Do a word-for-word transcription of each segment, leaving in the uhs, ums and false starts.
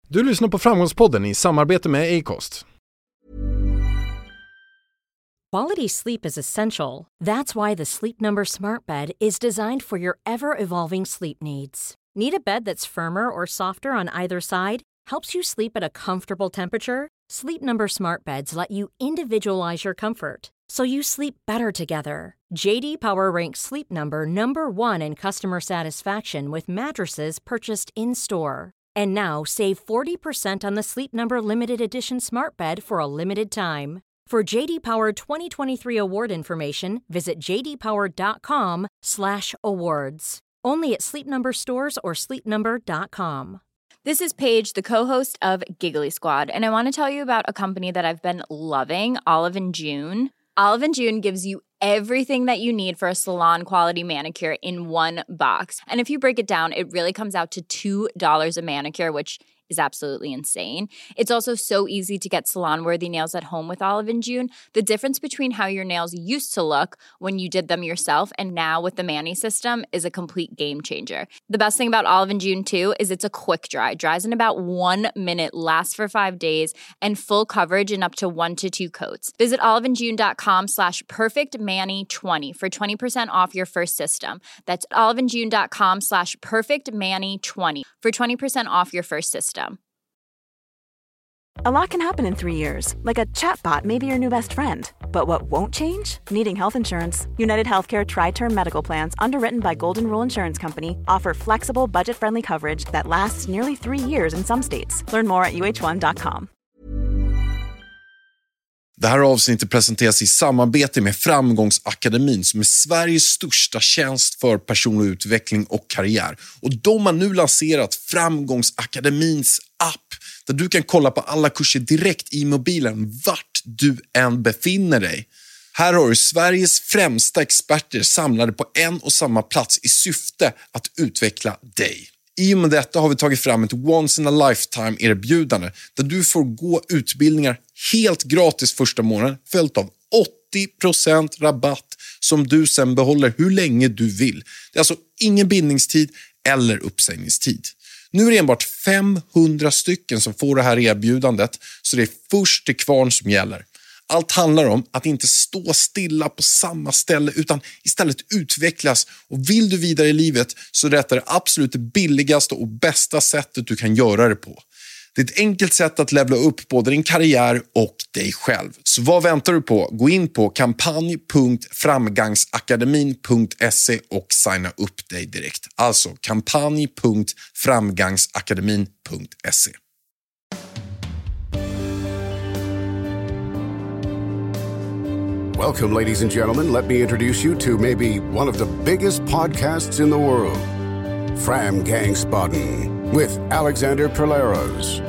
Du lyssnar på Framgångspodden i samarbete med Acast. Quality sleep is essential. That's why the Sleep Number Smart Bed is designed for your ever-evolving sleep needs. Need a bed that's firmer or softer on either side? Helps you sleep at a comfortable temperature? Sleep Number Smart Beds let you individualize your comfort, so you sleep better together. J D Power ranks Sleep Number number one in customer satisfaction with mattresses purchased in-store. And now, save forty percent on the Sleep Number Limited Edition Smart Bed for a limited time. For J D Power twenty twenty-three award information, visit j d power dot com slash awards. Only at Sleep Number stores or sleep number dot com. This is Paige, the co-host of Giggly Squad, and I want to tell you about a company that I've been loving, Olive and June. Olive and June gives you everything that you need for a salon-quality manicure in one box. And if you break it down, it really comes out to two dollars a manicure, which is absolutely insane. It's also so easy to get salon-worthy nails at home with Olive and June. The difference between how your nails used to look when you did them yourself and now with the Mani system is a complete game changer. The best thing about Olive and June, too, is it's a quick dry. Dries in about one minute, lasts for five days, and full coverage in up to one to two coats. Visit oliveandjune.com slash perfectmani20 for twenty percent off your first system. That's oliveandjune.com slash perfectmani20 for twenty percent off your first system. A lot can happen in three years, like a chatbot may be your new best friend. But what won't change? Needing health insurance. United Healthcare Tri-Term Medical Plans, underwritten by Golden Rule Insurance Company, offer flexible, budget-friendly coverage that lasts nearly three years in some states. Learn more at u h one dot com. Det här avsnittet presenteras i samarbete med Framgångsakademin, som är Sveriges största tjänst för personlig utveckling och karriär. Och de har nu lanserat Framgångsakademins app, där du kan kolla på alla kurser direkt i mobilen vart du än befinner dig. Här har du Sveriges främsta experter samlade på en och samma plats i syfte att utveckla dig. I och med detta har vi tagit fram ett once in a lifetime erbjudande där du får gå utbildningar helt gratis första månaden, följt av åttio procent rabatt som du sen behåller hur länge du vill. Det är alltså ingen bindningstid eller uppsägningstid. Nu är det enbart femhundra stycken som får det här erbjudandet, så det är först till kvarn som gäller. Allt handlar om att inte stå stilla på samma ställe utan istället utvecklas. Och vill du vidare i livet så är detta det absolut billigaste och bästa sättet du kan göra det på. Det är ett enkelt sätt att levla upp både din karriär och dig själv. Så vad väntar du på? Gå in på kampanj punkt framgangsakademin punkt se och signa upp dig direkt. Alltså kampanj punkt framgangsakademin punkt se. Welcome, ladies and gentlemen. Let me introduce you to maybe one of the biggest podcasts in the world, Framgångsspodden, with Alexander Perleros.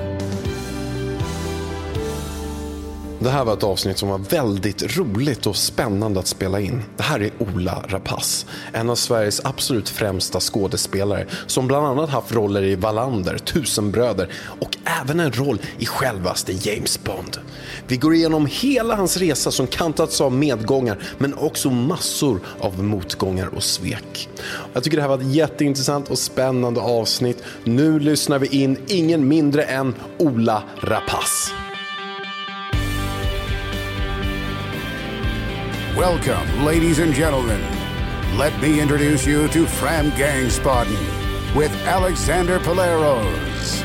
Det här var ett avsnitt som var väldigt roligt och spännande att spela in. Det här är Ola Rapace, en av Sveriges absolut främsta skådespelare som bland annat haft roller i Wallander, Tusenbröder och även en roll i självaste James Bond. Vi går igenom hela hans resa som kantats av medgångar men också massor av motgångar och svek. Jag tycker det här var ett jätteintressant och spännande avsnitt. Nu lyssnar vi in ingen mindre än Ola Rapace. Welcome, ladies and gentlemen. Let me introduce you to Framgångsspodden with Alexander Perleros.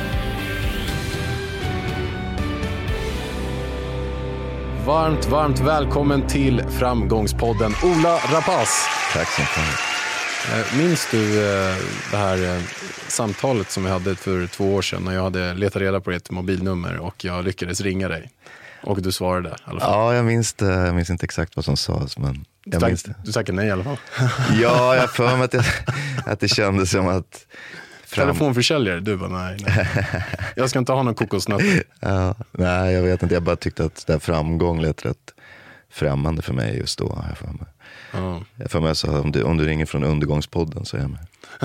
Varmt, varmt välkommen till Framgångspodden, Ola Rapace. Tack så mycket. Minns du det här samtalet som vi hade för två år sedan när jag hade letat reda på ett mobilnummer och jag lyckades ringa dig? Och du svarade i alla fall. Ja, jag minns det. Jag minns inte exakt vad som sades, men jag du, minns det. Du tackade nej i alla fall. Ja, jag för mig att, jag, att det kändes som att... Fram... Telefonförsäljare, du bara nej, nej. Jag ska inte ha någon kokosnöt. Ja, nej, jag vet inte. Jag bara tyckte att det där framgång lät rätt främmande för mig just då. Jag för mig. Ja. Jag för mig så om du, om du ringer från Undergångspodden så är jag med.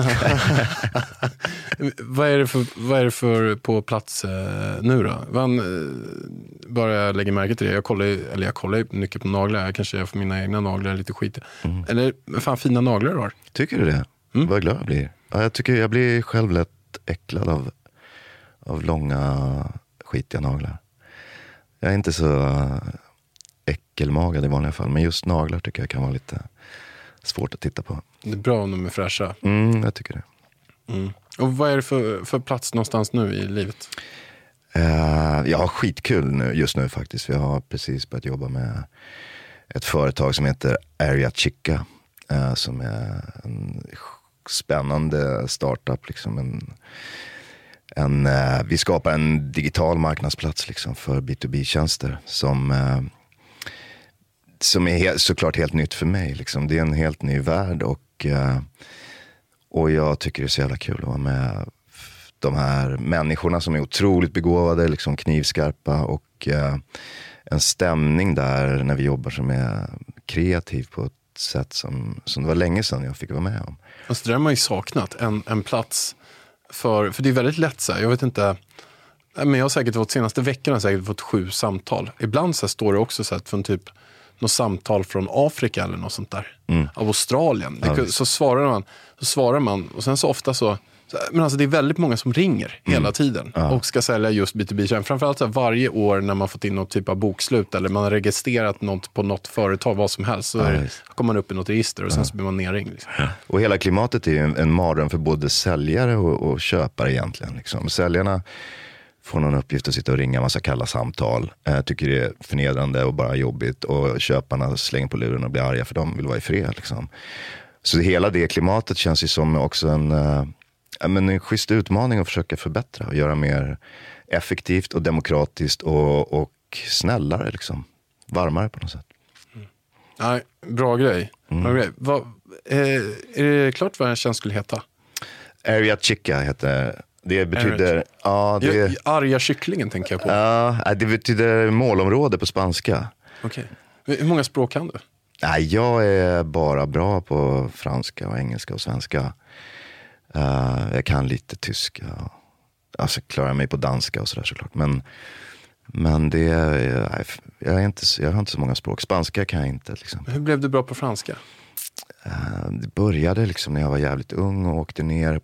vad, är det för, vad är det för på plats eh, nu då? Man, eh, bara jag lägger märke till det. Jag kollar, eller jag kollar mycket på naglar. Jag kanske gör för mina egna naglar lite skit. Mm. Eller fan fina naglar du har. Tycker du det? Mm. Vad glad jag blir. Ja, jag tycker jag blir själv lätt äcklad av, av långa skitiga naglar. Jag är inte så äckelmagad i vanliga fall, men just naglar tycker jag kan vara lite svårt att titta på. Det är bra om de är fräscha. Mm, jag tycker det. Mm. Och vad är det för, för plats någonstans nu i livet? Uh, jag har skitkul nu, just nu faktiskt. Jag har precis börjat jobba med ett företag som heter Area Chica. Uh, som är en spännande startup. Liksom en, en, uh, vi skapar en digital marknadsplats liksom, för B to B-tjänster. Som, uh, som är helt, såklart helt nytt för mig. Liksom. Det är en helt ny värld. Och, uh, och jag tycker det är så jävla kul att vara med de här människorna som är otroligt begåvade, liksom knivskarpa, och eh, en stämning där när vi jobbar som är kreativ på ett sätt som, som det var länge sedan jag fick vara med om. Alltså det har man ju saknat, en, en plats för, för det är väldigt lätt så här, jag vet inte, men jag har säkert fått, senaste veckan har jag säkert fått sju samtal. Ibland så här står det också så här från typ något samtal från Afrika eller något sånt där, mm. av Australien. Det, ja, så svarar man, så svarar man, och sen så ofta så, men alltså det är väldigt många som ringer hela mm. tiden ja. och ska sälja just B to B-tjänster. Framförallt så här, varje år när man fått in något typ av bokslut eller man har registrerat något på något företag, vad som helst, så ja, är, kommer man upp i något register och ja. sen så blir man nerring. Liksom. Ja. Och hela klimatet är ju en, en mardröm för både säljare och, och köpare egentligen. Liksom. Säljarna får någon uppgift att sitta och ringa en massa kalla samtal. Jag tycker det är förnedrande och bara jobbigt, och köparna slänger på luren och blir arga för de vill vara i fred. Liksom. Så hela det klimatet känns ju som också en... men en schysst utmaning att försöka förbättra och göra mer effektivt och demokratiskt och, och snällare liksom. Varmare på något sätt. Mm. Nej, bra grej. Mm. Bra grej. Vad, eh, är det klart vad en tjänst skulle heta? Area Chica heter det. Betyder... Ja, det, jag, arga kycklingen tänker jag på. Ja, det betyder målområde på spanska. Okej. Okay. Hur många språk kan du? Nej, jag är bara bra på franska och engelska och svenska. Uh, jag kan lite tyska. Alltså klarar mig på danska och sådär såklart. Men, men det är, jag, är inte, jag har inte så många språk. Spanska kan jag inte. Liksom. Hur blev du bra på franska? Uh, det började liksom när jag var jävligt ung och åkte ner.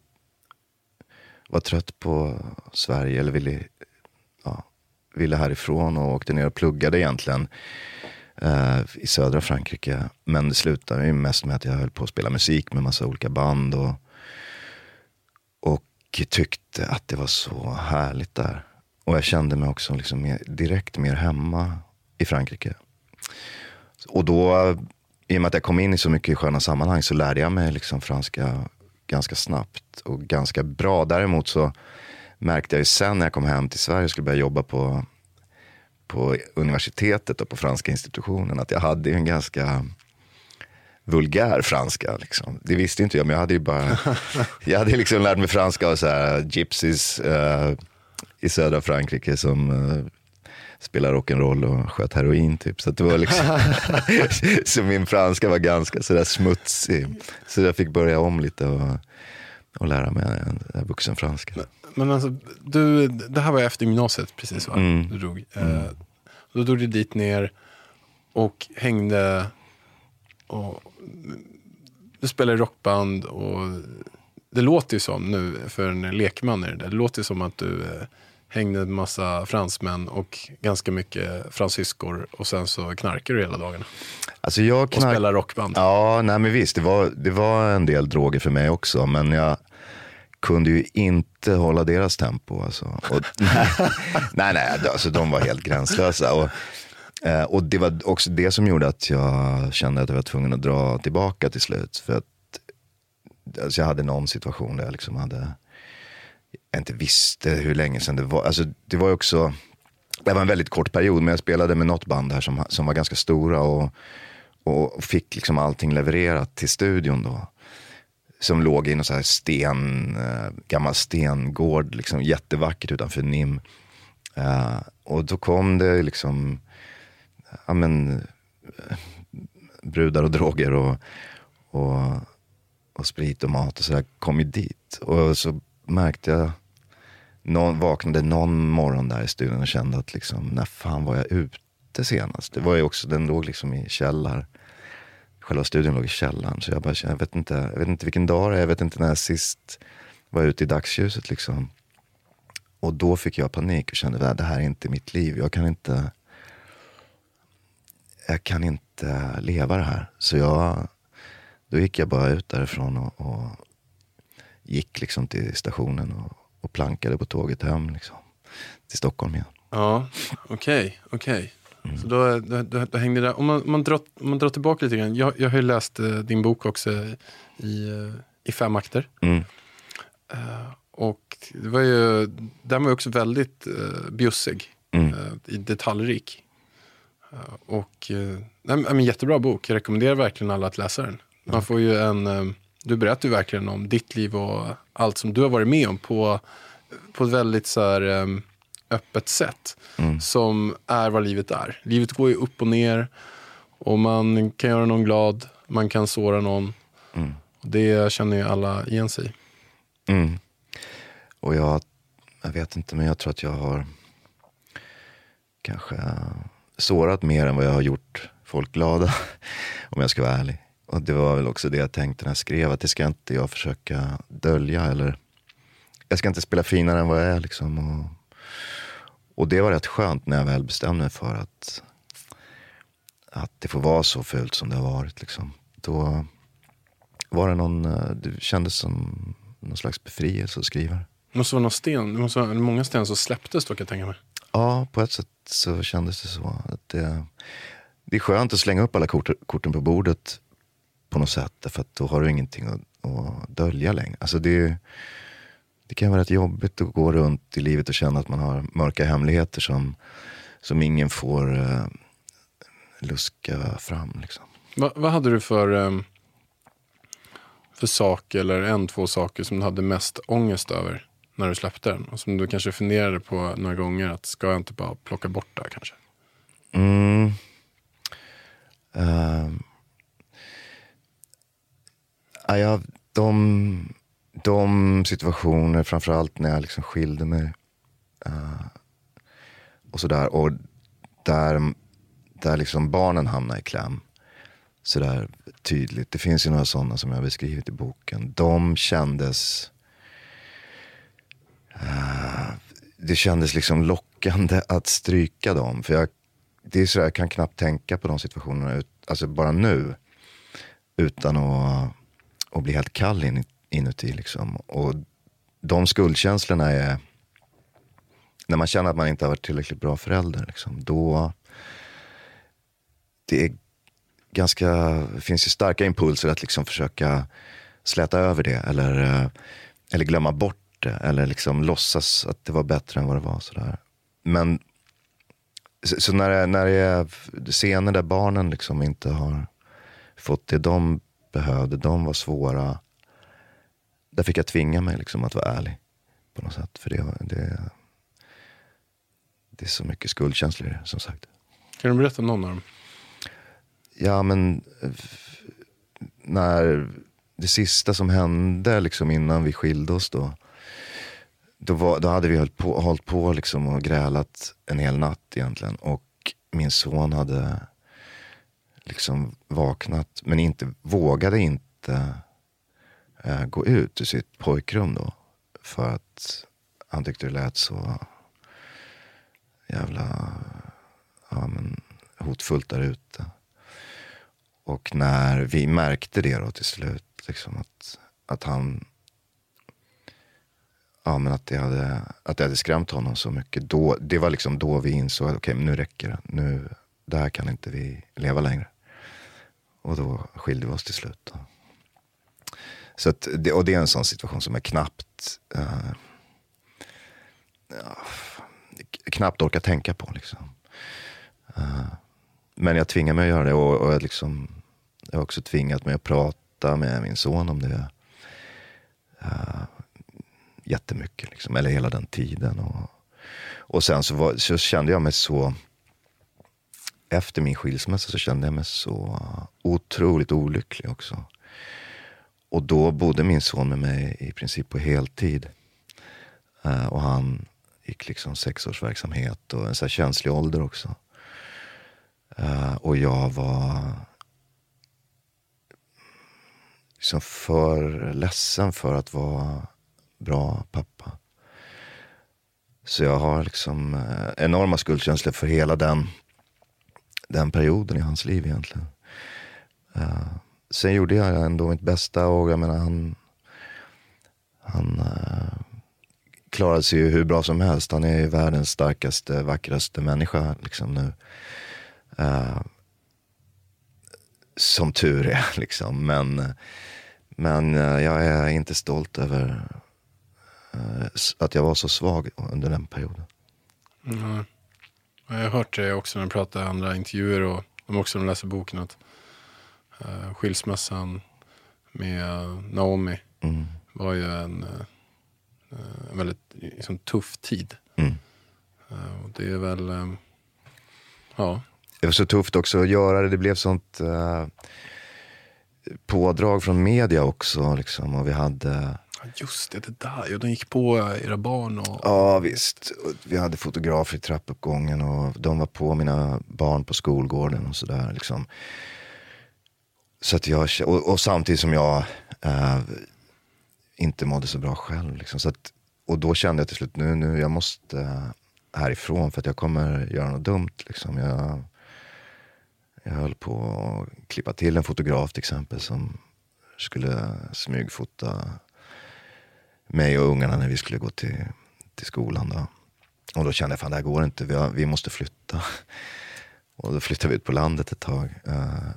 Var trött på Sverige eller ville, ja, ville härifrån och åkte ner och pluggade egentligen. Uh, i södra Frankrike. Men det slutade ju mest med att jag höll på att spela musik med massa olika band och Och tyckte att det var så härligt där. Och jag kände mig också liksom mer, direkt mer hemma i Frankrike. Och då, i och med att jag kom in i så mycket sköna sammanhang, så lärde jag mig liksom franska ganska snabbt och ganska bra. Däremot så märkte jag ju sen när jag kom hem till Sverige och skulle börja jobba på, på universitetet och på franska institutionen, att jag hade en ganska... vulgär franska liksom. Det visste inte jag, men jag hade ju bara jag hade liksom lärt mig franska och så här gypsies uh, i södra Frankrike som uh, spelar rock'n'roll och sköt heroin typ, så att det var liksom så min franska var ganska så där smutsig, så jag fick börja om lite och, och lära mig en, en vuxen franska. Men, men alltså du, det här var efter gymnasiet precis va? Mm. Du drog mm. uh, då drog du dit ner och hängde. Och du spelar i rockband och det låter ju som nu för en lekman är det, det låter ju som att du eh, hängde en massa fransmän och ganska mycket fransyskor och sen så knarkar du hela dagarna. Alltså jag knark... och spelar rockband. Ja, nej men visst, det var, det var en del droger för mig också, men jag kunde ju inte hålla deras tempo alltså. Och, nej, nej, alltså de var helt gränslösa och Eh, och det var också det som gjorde att jag kände att jag var tvungen att dra tillbaka till slut. För att alltså jag hade någon situation där jag liksom hade, jag inte visste hur länge sedan det var. Alltså det var också, det var en väldigt kort period, men jag spelade med något band här som, som var ganska stora och, och fick liksom allting levererat till studion då. Som låg i någon så här sten, eh, gammal stengård, liksom jättevackert utanför Nim. Eh, och då kom det liksom... ja men brudar och droger och, och, och sprit och mat och sådär kom ju dit. Och så märkte jag, någon, vaknade någon morgon där i studion och kände att liksom, när fan var jag ute senast? Det var ju också, den låg liksom i källar. Själva studion låg i källaren. Så jag bara, jag vet inte, jag vet inte vilken dag det är, jag vet inte när jag sist var ute i dagsljuset liksom. och då fick jag panik och kände att det här är inte mitt liv. Jag kan inte, jag kan inte leva det här. Så jag, då gick jag bara ut därifrån och, och gick liksom till stationen och, och plankade på tåget hem liksom, till Stockholm igen. Ja, okej, okay, okej. Okay. Mm. Så då, då, då, då hängde det där. Om man, man, drar, om man drar tillbaka lite grann. Jag, jag har ju läst uh, din bok också i, uh, i fem akter. Mm. Uh, och det var ju, den var ju också väldigt uh, bjussig. Mm. Uh, i detaljrik. Uh, och uh, nej, men jättebra bok. Jag rekommenderar verkligen alla att läsa den. Man mm. får ju en... Uh, du berättar ju verkligen om ditt liv och allt som du har varit med om på, på ett väldigt så här... Um, öppet sätt mm. som är vad livet är. Livet går ju upp och ner och man kan göra någon glad, man kan såra någon. Mm. Och det känner ju alla igen sig. Mm. Och jag, jag vet inte, men jag tror att jag har kanske sårat mer än vad jag har gjort folk glada, om jag ska vara ärlig. Och det var väl också det jag tänkte när jag skrev, att det ska inte jag försöka dölja, eller jag ska inte spela finare än vad jag är liksom. Och Och det var rätt skönt när jag väl bestämde mig för att, att det får vara så fult som det har varit. Liksom. Då var det någon, det kändes som någon slags befrielse att skriva. Det måste vara någon sten, det måste vara många sten som släpptes då, kan jag tänka mig. Ja, på ett sätt så kändes det så. Att det, det är skönt att slänga upp alla kort, korten på bordet på något sätt. För att då har du ingenting att, att dölja längre. Alltså det Det kan vara rätt jobbigt att gå runt i livet och känna att man har mörka hemligheter som, som ingen får uh, luska fram. Liksom. Va, vad hade du för, um, för sak eller en, två saker som du hade mest ångest över när du släppte den? Och som du kanske funderade på några gånger, att ska jag inte bara plocka bort det här kanske? Mm. Uh, ja, de... De situationer, framförallt när jag liksom skilde mig uh, och sådär, och där, där liksom barnen hamnar i kläm sådär tydligt. Det finns ju några sådana som jag har beskrivit i boken. De kändes uh, det kändes liksom lockande att stryka dem, för jag, det är så jag kan knappt tänka på de situationerna ut, alltså bara nu, utan att, att bli helt kall in i inuti liksom. Och de skuldkänslorna är, när man känner att man inte har varit tillräckligt bra förälder liksom, då det är ganska, det finns ju starka impulser att liksom försöka släta över det, eller, eller glömma bort det, eller liksom låtsas att det var bättre än vad det var sådär. Men så, så när, det, när det är scener där barnen liksom inte har fått det de behövde, de var svåra. Där fick jag tvinga mig liksom att vara ärlig på något sätt. För det, det, det är så mycket skuldkänslor i det, som sagt. Kan du berätta någon av dem? Ja, men när det sista som hände liksom innan vi skilde oss då, då, var, då hade vi hållit på, hållit på liksom och grälat en hel natt egentligen. Och min son hade liksom vaknat, men inte vågade inte äh, gå ut ur sitt pojkrum då. För att han tyckte det lät så jävla ja, men, hotfullt där ute. Och när vi märkte det då till slut, liksom att, att han, ja men att det hade, att det hade skrämt honom så mycket, då, det var liksom då vi insåg att okej, okay, nu räcker det, nu, där kan inte vi leva längre. Och då skilde vi oss till slut då. Så att det, och det är en sån situation som är knappt uh, ja, knappt orkar tänka på liksom. Uh, men jag tvingar mig att göra det, och, och jag, liksom, jag har också tvingat mig att prata med min son om det uh, jättemycket liksom, eller hela den tiden. Och, och sen så, var, så kände jag mig så, efter min skilsmässa så kände jag mig så otroligt olycklig också. Och då bodde min son med mig i princip på heltid. Uh, och han gick liksom sexårsverksamhet och en så här känslig ålder också. Uh, och jag var liksom för ledsen för att vara bra pappa. Så jag har liksom eh, enorma skuldkänslor för hela den, den perioden i hans liv egentligen. Uh, sen gjorde jag ändå mitt bästa och jag menar han, han uh, klarade sig ju hur bra som helst. Han är ju världens starkaste, vackraste människa liksom nu. Uh, som tur är liksom. Men, men uh, jag är inte stolt över uh, att jag var så svag under den perioden. Mm. Jag har hört det också när jag pratar i andra intervjuer och de också läser boken att uh, skilsmässan med uh, Naomi mm. var ju en, uh, en väldigt liksom, tuff tid. Mm. Uh, och det är väl uh, ja. Det var så tufft också att göra det. Det blev sånt uh, pådrag från media också liksom, och vi hade just det, det där. Ja, de gick på era barn. Och... Ja, visst. Vi hade fotografer i trappuppgången och de var på mina barn på skolgården och sådär. Liksom. Så att jag, och, och samtidigt som jag äh, inte mådde så bra själv. Liksom. Så att, och då kände jag till slut, nu, nu jag måste äh, härifrån för att jag kommer göra något dumt. Liksom. Jag, jag höll på att klippa till en fotograf till exempel som skulle smygfota mig och ungarna när vi skulle gå till, till skolan då. Och då kände jag, fan det här går inte, vi, har, vi måste flytta. Och då flyttade vi ut på landet ett tag. Uh,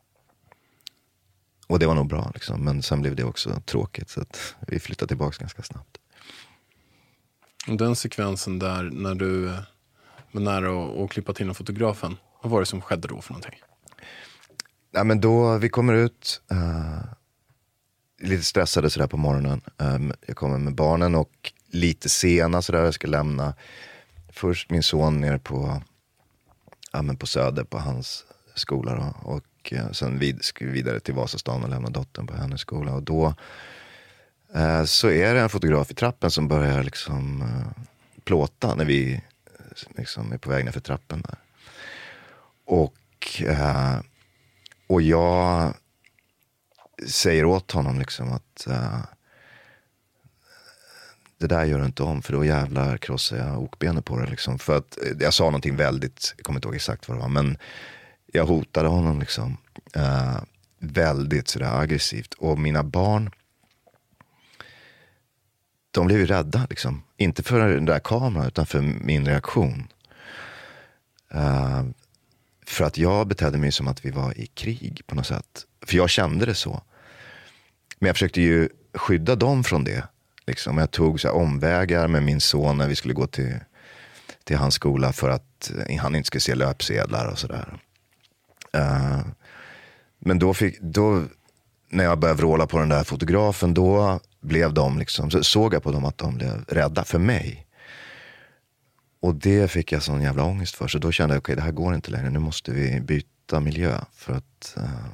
och det var nog bra liksom, men sen blev det också tråkigt så att vi flyttade tillbaka ganska snabbt. Och den sekvensen där när du var nära att klippa till fotografen, vad var det som skedde då för någonting? Ja, men då, vi kommer ut uh, lite stressade sådär på morgonen. Um, jag kommer med barnen och lite sena sådär, jag ska lämna först min son ner på, ja, men på Söder på hans skola då, och uh, sen vid, ska vi vidare till Vasastan och lämna dottern på hennes skola. Och då uh, så är det en fotograf i trappen som börjar liksom uh, plåta när vi uh, liksom är på väg ner för trappen där. Och uh, och jag säger åt honom liksom att uh, det där gör du inte om, för då jävlar krossar jag okbenet på det liksom. För att jag sa någonting väldigt, jag kommer inte ihåg exakt vad det var, men jag hotade honom liksom uh, väldigt sådär aggressivt. Och mina barn, de blev ju rädda liksom. Inte för den där kameran utan för min reaktion. Uh, för att jag betedde mig som att vi var i krig på något sätt. För jag kände det så. Men jag försökte ju skydda dem från det. Liksom. Jag tog så här omvägar med min son när vi skulle gå till, till hans skola för att han inte skulle se löpsedlar och sådär. Uh, men då, fick, då när jag började vråla på den där fotografen, då blev de liksom, så såg jag på dem att de blev rädda för mig. Och det fick jag sån jävla ångest för. Så då kände jag, okej, okay, det här går inte längre. Nu måste vi byta miljö. För att uh,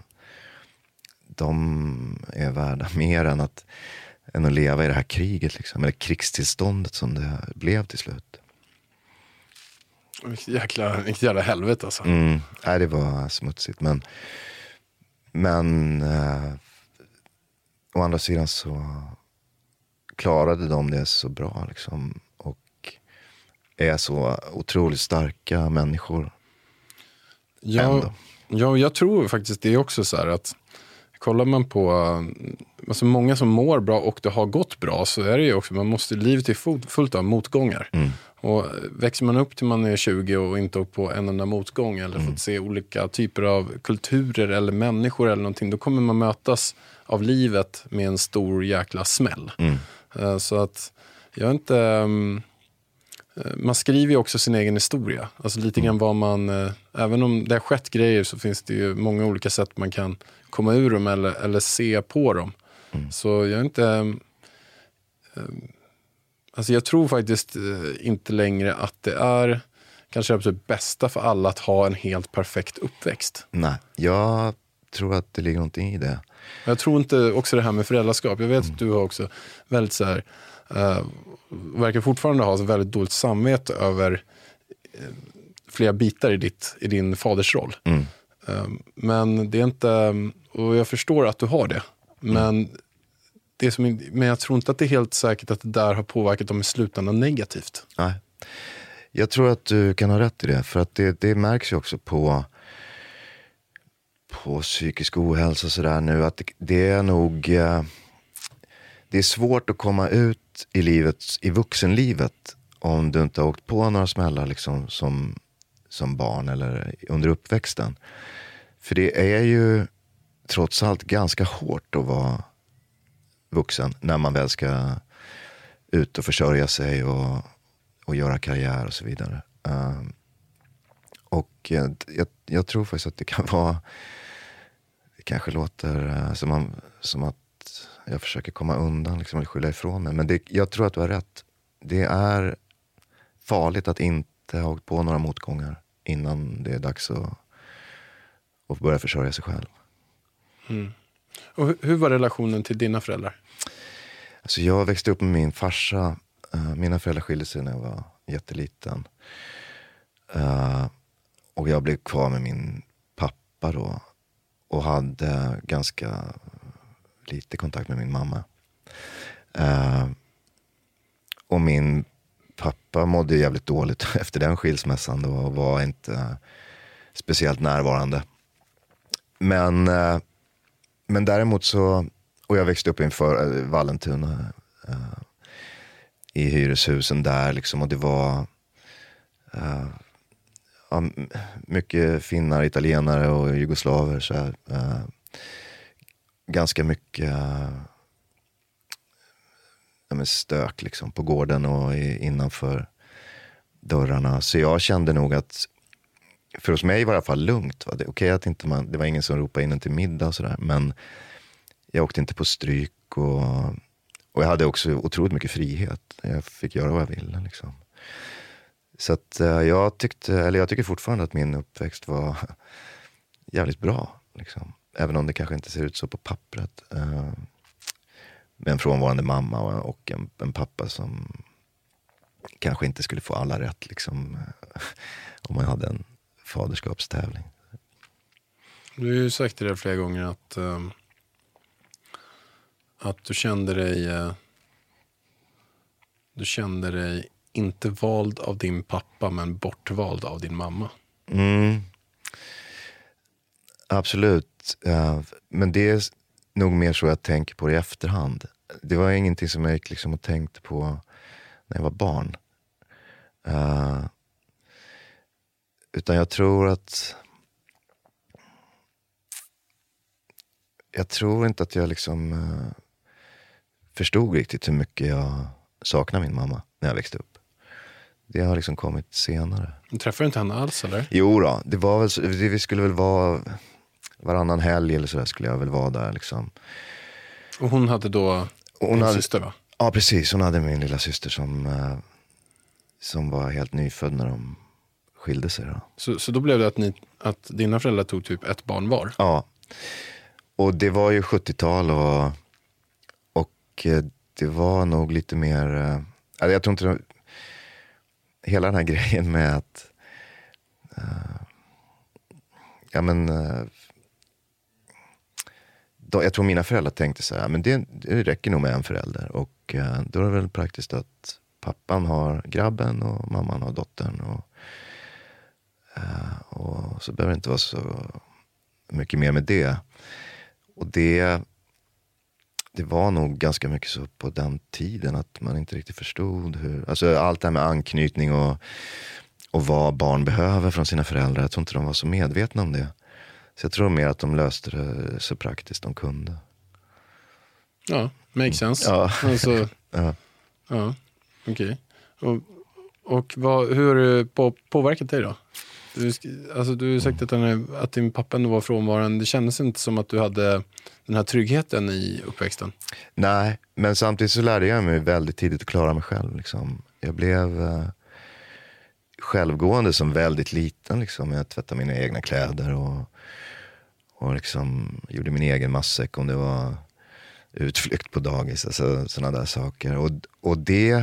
de är värda mer än att, än att leva i det här kriget. Liksom. Eller krigstillståndet som det blev till slut. Vilket jäkla, vilket jävla helvete alltså. Mm, nej, det var smutsigt. Men, men uh, å andra sidan så klarade de det så bra liksom. Är så otroligt starka människor. Ja, ja, jag tror faktiskt det är också så här att kollar man på alltså många som mår bra och det har gått bra, så är det ju också, man måste, livet är fullt av motgångar. Mm. Och växer man upp till man är tjugo och inte upp på en enda motgång eller mm. fått se olika typer av kulturer eller människor eller någonting, då kommer man mötas av livet med en stor jäkla smäll. Mm. Så att jag inte... Man skriver ju också sin egen historia. Alltså lite grann vad man... Eh, även om det har skett grejer så finns det ju många olika sätt man kan komma ur dem eller, eller se på dem. Mm. Så jag är inte... Eh, alltså jag tror faktiskt eh, inte längre att det är kanske absolut bästa för alla att ha en helt perfekt uppväxt. Nej, jag tror att det ligger någonting i det. Jag tror inte också det här med föräldraskap. Jag vet mm. att du har också väldigt så här... Uh, verkar fortfarande ha så väldigt dåligt samvete över uh, flera bitar i, ditt, i din fadersroll. Mm. Uh, men det är inte, um, och jag förstår att du har det, men, mm. det som, men jag tror inte att det är helt säkert att det där har påverkat dem i slutändan negativt. Nej, Jag tror att du kan ha rätt i det. För att det, det märks ju också på, på psykisk ohälsa och sådär nu. Att det, det är nog... Eh, det är svårt att komma ut i livet, i vuxenlivet, om du inte har åkt på några smällar liksom, som, som barn eller under uppväxten. För det är ju trots allt ganska hårt att vara vuxen när man väl ska ut och försörja sig och, och göra karriär och så vidare. Uh, och uh, jag, jag tror faktiskt att det kan vara, det kanske låter uh, som, man, som att jag försöker komma undan liksom, eller skylla ifrån mig. Men det, jag tror att du har rätt. Det är farligt att inte ha åkt på några motgångar innan det är dags att, att börja försörja sig själv. Mm. Och hur, hur var relationen till dina föräldrar? Alltså jag växte upp med min farsa. Uh, mina föräldrar skilde sig när jag var jätteliten. Uh, och jag blev kvar med min pappa då. Och hade ganska lite kontakt med min mamma. Uh, och min pappa mådde jävligt dåligt efter den skilsmässan då, och var inte speciellt närvarande. Men, uh, men däremot så, och jag växte upp inför uh, Vallentuna uh, i hyreshusen där liksom, och det var uh, ja, mycket finnar, italienare och jugoslaver så här, uh, ganska mycket ja, men stök liksom på gården och i, innanför dörrarna. Så jag kände nog att för hos mig var det i alla fall lugnt. Va? Det, okej att inte man, det var ingen som ropade in en till middag och sådär. Men jag åkte inte på stryk och, och jag hade också otroligt mycket frihet. Jag fick göra vad jag ville liksom. Så att jag tyckte, eller jag tycker fortfarande att min uppväxt var jävligt bra liksom. Även om det kanske inte ser ut så på pappret. Uh, med en frånvarande mamma och, och en, en pappa som kanske inte skulle få alla rätt liksom, uh, om man hade en faderskapstävling. Du har ju sagt det flera gånger att, uh, att du kände dig uh, du kände dig inte vald av din pappa men bortvald av din mamma. Mm. Absolut. Uh, men det är nog mer så jag tänker på det i efterhand. Det var ingenting som jag gick liksom och tänkte på när jag var barn. Uh, utan jag tror att jag tror inte att jag liksom uh, förstod riktigt hur mycket jag saknar min mamma när jag växte upp. Det har liksom kommit senare. Du träffade inte henne alls eller? Jo då, det var väl så, det, vi skulle väl vara varannan helg eller sådär skulle jag väl vara där liksom. Och hon hade då hon en hade, syster va? Ja precis, hon hade min lilla syster som, uh, som var helt nyfödd när de skilde sig då. Så, så då blev det att, ni, att dina föräldrar tog typ ett barn var? Ja, och det var ju sjuttiotal och, och det var nog lite mer, uh, jag tror inte hela den här grejen med att uh, ja men uh, då, jag tror mina föräldrar tänkte så här, men det, det räcker nog med en förälder och uh, då är det väl praktiskt att pappan har grabben och mamman har dottern och, uh, och så behöver det inte vara så mycket mer med det. Och det det var nog ganska mycket så på den tiden att man inte riktigt förstod hur, alltså allt det här med anknytning och, och vad barn behöver från sina föräldrar, jag tror inte de var så medvetna om det. Så jag tror mer att de löste det så praktiskt de kunde. Ja, makes sense. Ja. Alltså, ja. Ja, okej. Okay. Och, och vad, hur har det på, påverkat dig då? Du, alltså, du har sagt att, den, att din pappa ändå var frånvarande. Det kändes inte som att du hade den här tryggheten i uppväxten. Nej, men samtidigt så lärde jag mig väldigt tidigt att klara mig själv. Liksom. Jag blev eh, självgående som väldigt liten. Liksom. Jag tvättade mina egna kläder och, och liksom gjorde min egen matsäck om det var utflykt på dagis. Alltså, sådana där saker. Och, och det,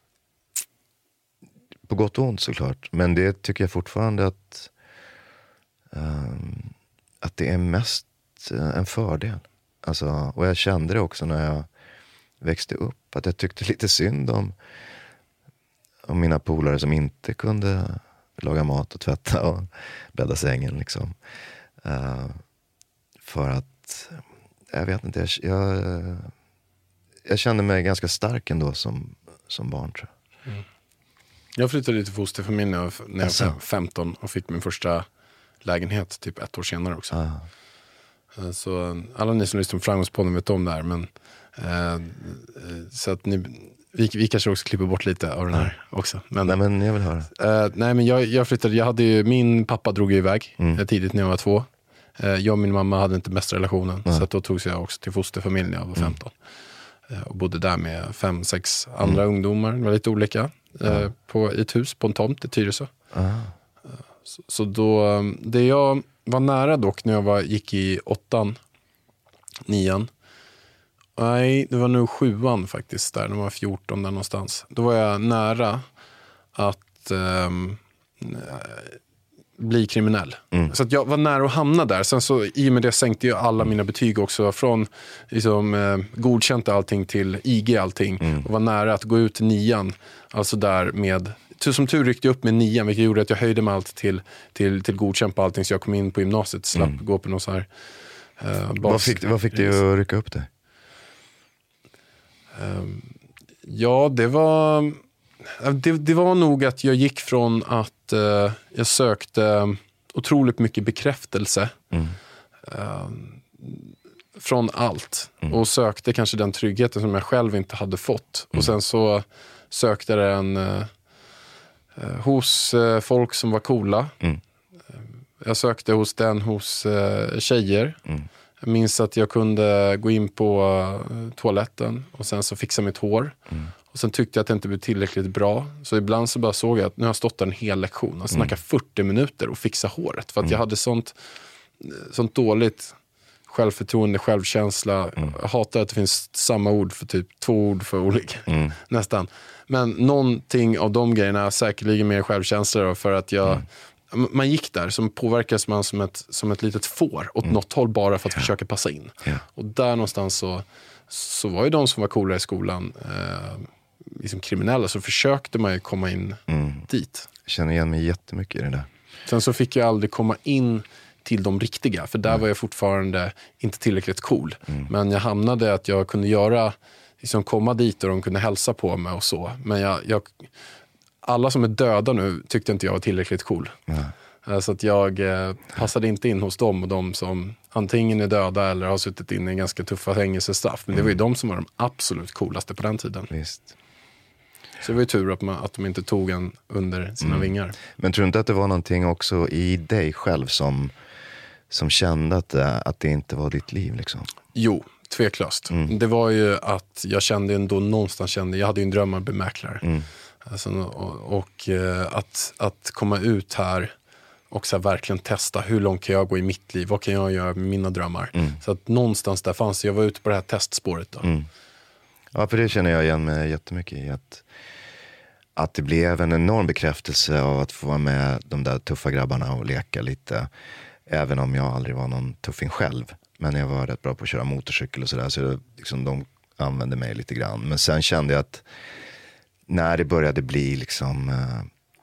på gott och ont såklart. Men det tycker jag fortfarande att, um, att det är mest en fördel. Alltså, och jag kände det också när jag växte upp. Att jag tyckte lite synd om, och mina polare som inte kunde laga mat och tvätta och bädda sängen liksom. Uh, för att, jag vet inte, jag, jag, jag kände mig ganska stark ändå som, som barn, tror jag. Mm. Jag flyttade till fosterfamilj när jag, när jag var femton och fick min första lägenhet typ ett år senare också. Uh. Så alla ni som lyssnar på Framgångspodden vet om det här, men uh, så att ni... Vi, vi kanske också klipper bort lite av den här också. Men, nej, men jag vill höra. Uh, nej, men jag, jag flyttade, jag hade ju, min pappa drog ju iväg mm. tidigt när jag var två. Uh, jag och min mamma hade inte bästa relationen. Mm. Så att då tog jag också till fosterfamilj när jag var femton. Mm. Uh, och bodde där med fem, sex andra mm. ungdomar. Det var lite olika. Uh, mm. på, I ett hus på en tomt i Tyresö. Mm. Uh, så, så då, det jag var nära dock när jag var, gick i åttan, nian. Nej, det var nog sjuan faktiskt där, när jag var fjorton där någonstans. Då var jag nära att um, bli kriminell. Mm. Så att jag var nära att hamna där. Sen så i och med det sänkte jag alla mina betyg också från liksom, eh, godkänt allting till I G allting. Mm. Och var nära att gå ut till nian. Alltså där med, som tur ryckte jag upp med nian, vilket gjorde att jag höjde mig allt till, till, till godkänt på allting. Så jag kom in på gymnasiet, slapp mm. gå på någon så här eh, bas. Vad fick, vad fick du att rycka upp det? Ja, det var det, det var nog att jag gick från att uh, jag sökte otroligt mycket bekräftelse mm. uh, från allt mm. och sökte kanske den tryggheten som jag själv inte hade fått. Mm. Och sen så sökte den uh, uh, hos uh, folk som var coola. Mm. Jag sökte hos den hos uh, tjejer. Mm. Jag minns att jag kunde gå in på uh, toaletten och sen så fixa mitt hår. Mm. Och sen tyckte jag att det inte blev tillräckligt bra. Så ibland så bara såg jag att nu har jag stått där en hel lektion. Jag snackade mm. fyrtio minuter och fixa håret. För att mm. jag hade sånt, sånt dåligt självförtroende, självkänsla. Mm. Jag hatar att det finns samma ord för typ två ord för olika. Mm. Nästan. Men någonting av de grejerna är säkerligen mer självkänsla då, för att jag... Mm. Man gick där, som påverkas man som ett, som ett litet får åt mm. något håll bara för att ja. försöka passa in. Ja. Och där någonstans så, så var ju de som var coola i skolan eh, liksom kriminella, så försökte man ju komma in mm. dit. Jag känner igen mig jättemycket i det där. Sen så fick jag aldrig komma in till de riktiga, för där mm. var jag fortfarande inte tillräckligt cool. Mm. Men jag hamnade att jag kunde göra, liksom komma dit och de kunde hälsa på mig och så. Men jag... jag alla som är döda nu tyckte inte jag var tillräckligt cool. Mm. Så att jag eh, passade inte in hos dem, och de som antingen är döda eller har suttit inne i ganska tuffa fängelsestraff. Men mm. det var ju de som var de absolut coolaste på den tiden. Visst. Så det var ju tur att, man, att de inte tog en under sina mm. vingar. Men tror du inte att det var någonting också i dig själv som, som kände att det, att det inte var ditt liv liksom? Jo, tveklöst. Mm. Det var ju att jag kände ändå någonstans, kände, jag hade ju en dröm att bli mäklare. Mm. Alltså, och och eh, att, att komma ut här och så här verkligen testa hur långt kan jag gå i mitt liv, vad kan jag göra med mina drömmar. Mm. Så att någonstans där fanns, jag var ute på det här testspåret då. Mm. Ja, för det känner jag igen mig jättemycket i, att, att det blev en enorm bekräftelse av att få vara med de där tuffa grabbarna och leka lite, även om jag aldrig var någon tuffing själv, men jag var rätt bra på att köra motorcykel och sådär, så det, liksom, de använde mig lite grann. Men sen kände jag att när det började bli liksom uh,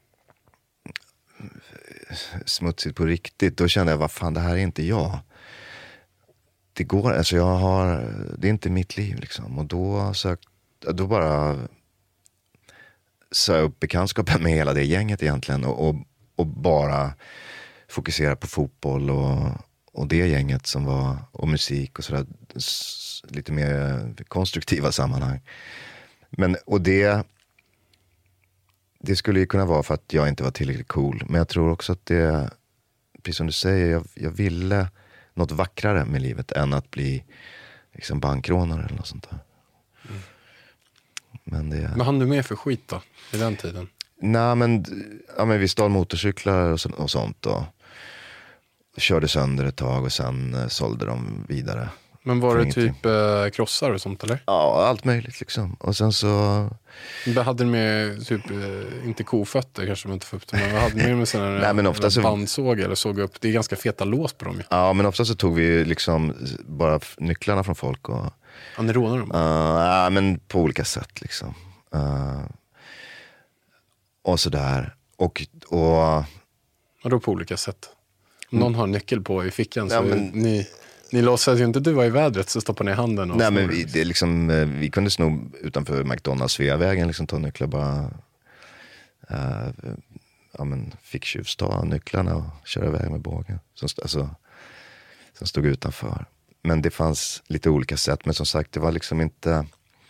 smutsigt på riktigt, då kände jag, vad fan, det här är inte jag. Det går, alltså jag har, det är inte mitt liv liksom. Och då sökt, då bara sa jag upp bekantskapen med hela det gänget egentligen, och, och, och bara fokusera på fotboll och, och det gänget som var, och musik och sådär, lite mer konstruktiva sammanhang. Men, och det Det skulle ju kunna vara för att jag inte var tillräckligt cool. Men jag tror också att det, precis som du säger, jag, jag ville något vackrare med livet än att bli liksom bankrånare eller något sånt där. Mm. Men det... Vad hann du med för skit då, i den tiden? Nej, men, ja, men vi stal motorcyklar och, så, och sånt och körde sönder ett tag och sen eh, sålde dem vidare. Men var det typ eh, krossar och sånt eller? Ja, allt möjligt liksom. Och sen så... Vad hade du med, typ, eh, inte kofötter kanske man inte får upp det, men vad hade du med sådana Nej, men ofta så... bandsåg eller såg upp? Det är ganska feta lås på dem. Ja, men ofta så tog vi liksom bara nycklarna från folk och... Ja, ni rånade dem? Uh, ja, men på olika sätt liksom. Uh, och sådär. Och, och... Och då på olika sätt. Om någon har nyckel på i fickan så ja, men... ni, ni låtsas ju inte du var i vädret så stoppar ni handen. Och nej, men vi, det är liksom, vi kunde sno utanför McDonalds Sveavägen liksom ta nycklar bara. Uh, ja, men fick tjuvsta nycklarna och köra iväg med bågen. Som, alltså, som stod utanför. Men det fanns lite olika sätt. Men som sagt, det var liksom inte...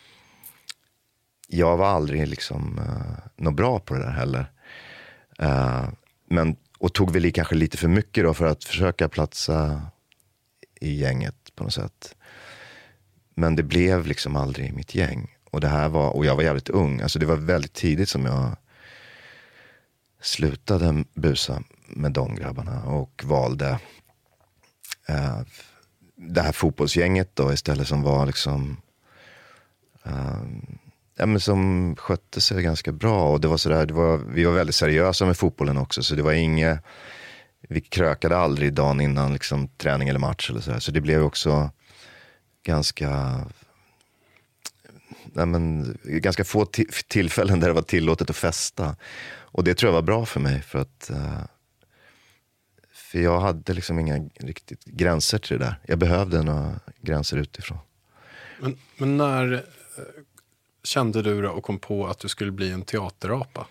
Jag var aldrig liksom uh, något bra på det där heller. Uh, men, och tog väl i kanske lite för mycket då för att försöka platsa i gänget på något sätt. Men det blev liksom aldrig mitt gäng. Och det här var, och jag var jävligt ung. Alltså det var väldigt tidigt som jag slutade busa med de grabbarna och valde uh, det här fotbollsgänget då istället, som var liksom uh, ja, men som skötte sig ganska bra. Och det var sådär, det var, vi var väldigt seriösa med fotbollen också, så det var inget, vi krökade aldrig dagen innan liksom träning eller match eller sådär. Så det blev också ganska ja, men, ganska få t- tillfällen där det var tillåtet att festa. Och det tror jag var bra för mig, för att uh, för jag hade liksom inga riktigt gränser till det där. Jag behövde några gränser utifrån. Men, men när uh, kände du då och kom på att du skulle bli en teaterapa?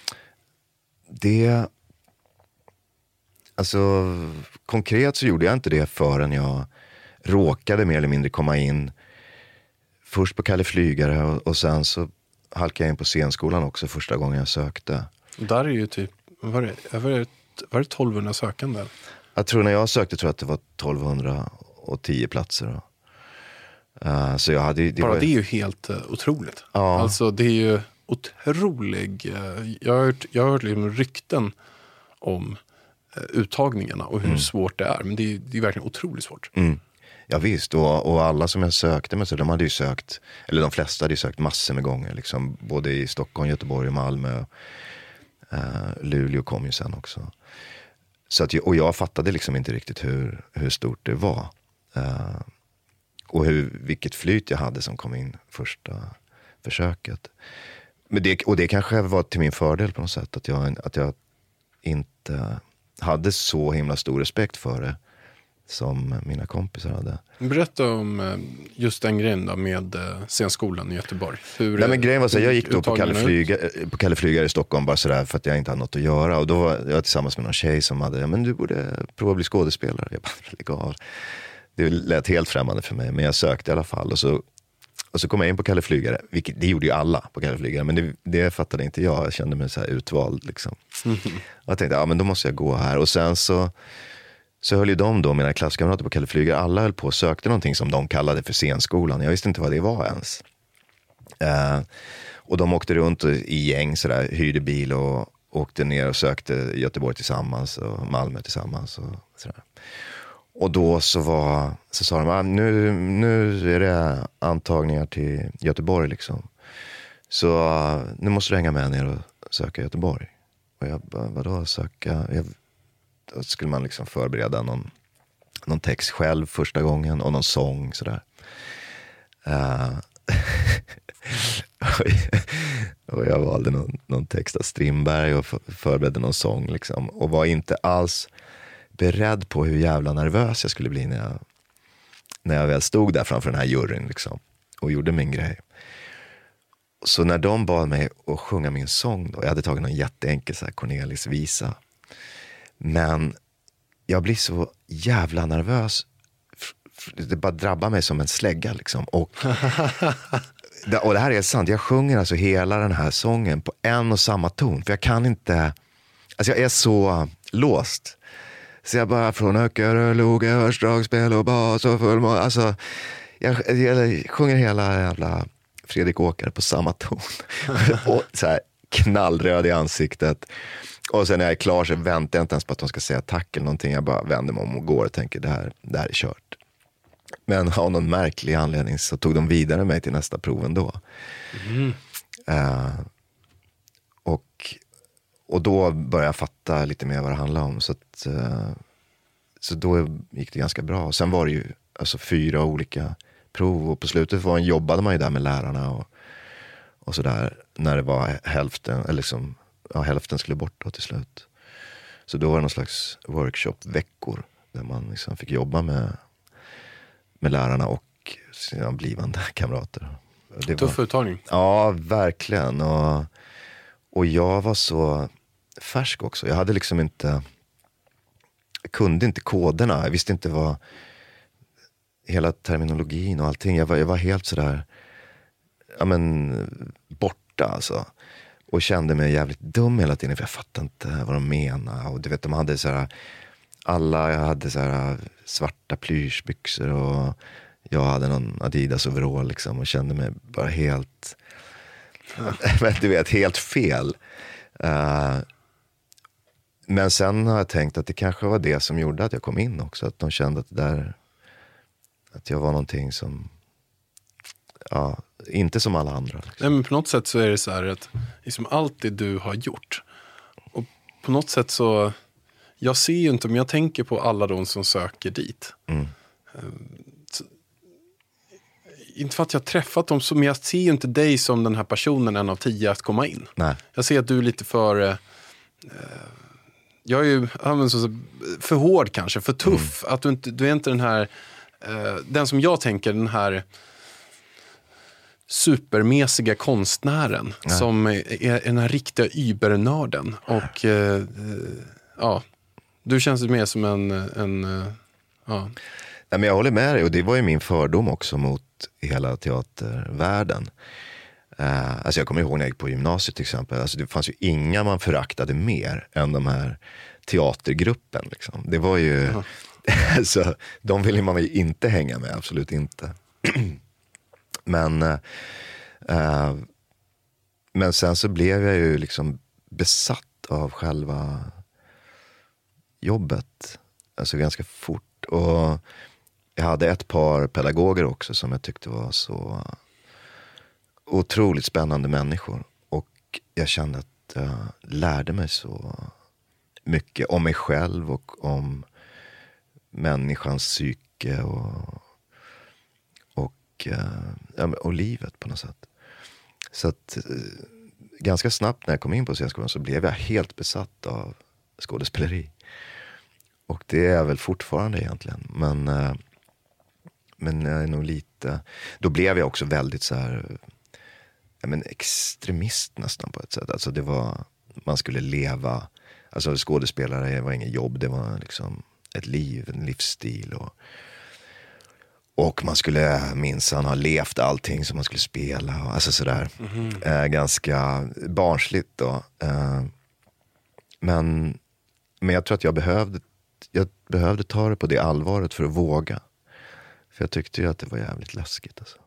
Det... Alltså, konkret så gjorde jag inte det förrän jag råkade mer eller mindre komma in först på Kalle Flygare och, och sen så halkade jag in på scenskolan också första gången jag sökte. Där är ju typ, var det, var det, var det tolvhundra sökande? Jag tror när jag sökte tror jag att det var tolvhundratio platser då. Uh, så jag hade, det Bara var... det är ju helt uh, otroligt. Ja. Alltså det är ju otrolig, uh, jag har hört, jag har hört liksom rykten om uh, uttagningarna och hur mm. svårt det är. Men det är, det är verkligen otroligt svårt. Mm. Ja visst, och, och alla som jag sökte med så de hade ju sökt, eller de flesta hade ju sökt massor med gånger liksom, både i Stockholm, Göteborg och Malmö. Uh, Luleå kom ju sen också. Så att, och jag fattade liksom inte riktigt hur, hur stort det var. Uh, och hur, vilket flyt jag hade som kom in första försöket. Men det, och det kanske var till min fördel på något sätt, att jag, att jag inte hade så himla stor respekt för det som mina kompisar hade. Berätta om just den grejen då med scenskolan i Göteborg. Hur Nej, men grejen var så här, jag gick då på Kalle, Flyga, på Kalle Flygare i Stockholm bara sådär för att jag inte hade något att göra. Och då var jag tillsammans med någon tjej som hade, ja men du borde prova att bli skådespelare. Jag bara, lägg av. Det lät helt främmande för mig, men jag sökte i alla fall. Och så, och så kom jag in på Kalle Flygare, vilket det gjorde ju alla på Kalle Flygare. Men det, det fattade inte jag, jag kände mig så här utvald liksom. Mm. Och jag tänkte, ja men då måste jag gå här. Och sen så Så höll ju de då, mina klasskamrater på Kalle Flygare, alla höll på och sökte någonting som de kallade för scenskolan. Jag visste inte vad det var ens. Uh, och de åkte runt i gäng sådär, hyrde bil och åkte ner och sökte Göteborg tillsammans och Malmö tillsammans och sådär. Och då så var, så sa de, ah, nu, nu är det antagningar till Göteborg liksom. Så uh, nu måste du hänga med ner och söka Göteborg. Och jag bara, vadå söka? Jag, då skulle man liksom förbereda någon, någon text själv första gången och någon sång sådär. Uh, och jag valde någon, någon text av Strindberg och förberedde någon sång liksom. Och var inte alls beredd på hur jävla nervös jag skulle bli när jag, när jag väl stod där framför den här juryn liksom. Och gjorde min grej. Så när de bad mig att sjunga min sång då, jag hade tagit någon jätteenkel så här Cornelis visa. Men jag blir så jävla nervös. Det bara drabbar mig som en slägga liksom. Och, och det här är sant. Jag sjunger alltså hela den här sången på en och samma ton. För jag kan inte... Alltså jag är så låst. Så jag bara från Öckerö, Loge, Hörstragspel och bas och fullmål. Alltså jag, jag sjunger hela jävla Fredrik Åkare på samma ton. Och så här knallröd i ansiktet. Och sen när jag är klar så väntar jag inte ens på att de ska säga tack eller någonting. Jag bara vänder mig om och går och tänker det här, det här är kört. Men av någon märklig anledning så tog de vidare mig till nästa prov ändå. Mm. Uh, och, och då började jag fatta lite mer vad det handlade om. Så, att, uh, så då gick det ganska bra. Sen var det ju alltså, fyra olika prov. Och på slutet var, jobbade man ju där med lärarna och, och sådär. När det var hälften, eller liksom ja, hälften skulle bort då till slut. Så då var det någon slags workshop-veckor där man liksom fick jobba med, med lärarna och sina blivande kamrater. Det Tuff var, uttagning. ja, verkligen. Och, och jag var så färsk också. Jag hade liksom inte, jag kunde inte koderna. Jag visste inte vad, hela terminologin och allting. Jag var, jag var helt sådär, ja men, borta alltså. Och kände mig jävligt dum hela tiden, för jag fattade inte vad de menade. Och du vet, de hade så här, alla, jag hade så här svarta plyschbyxor och jag hade någon Adidas overall liksom, och kände mig bara helt, ja. du vet, helt fel. Uh, men sen har jag tänkt att det kanske var det som gjorde att jag kom in också. Att de kände att det där, att jag var någonting som, ja, inte som alla andra. Liksom. Nej, men på något sätt så är det så här att liksom allt det du har gjort, och på något sätt så, jag ser ju inte, men jag tänker på alla de som söker dit. Mm. Så, inte för att jag har träffat dem, men jag ser ju inte dig som den här personen en av tio att komma in. Nej. Jag ser att du är lite för, eh, jag är ju ja, så, för hård kanske, för tuff. Mm. Att du inte, du är inte den här, eh, den som jag tänker, den här supermässiga konstnären. Nej. Som är, är den här riktiga übernörden. Och eh, ja, du känns mer som en, en eh, ja. Nej, men jag håller med dig, och det var ju min fördom också mot hela teatervärlden. Uh, alltså jag kommer ihåg när jag gick på gymnasiet till exempel. Alltså det fanns ju inga man föraktade mer än de här teatergruppen. Liksom. Det var ju, uh-huh. alltså, de ville man ju inte hänga med, absolut inte. men, uh, men sen så blev jag ju liksom besatt av själva jobbet. Alltså ganska fort. Och jag hade ett par pedagoger också som jag tyckte var så otroligt spännande människor. Och jag kände att jag lärde mig så mycket om mig själv och om människans psyke och, och, och livet på något sätt. Så att ganska snabbt när jag kom in på scenskolan så blev jag helt besatt av skådespeleri. Och det är jag väl fortfarande egentligen. Men, men jag är nog lite, då blev jag också väldigt så här, ja, men extremist nästan på ett sätt. Alltså det var, man skulle leva, alltså skådespelare var inget jobb, det var liksom ett liv, en livsstil. Och, och man skulle minsann ha levt allting som man skulle spela. Och, alltså sådär, mm-hmm. eh, ganska barnsligt då. Eh, men, men jag tror att jag behövde, jag behövde ta det på det allvaret för att våga. För jag tyckte ju att det var jävligt läskigt alltså.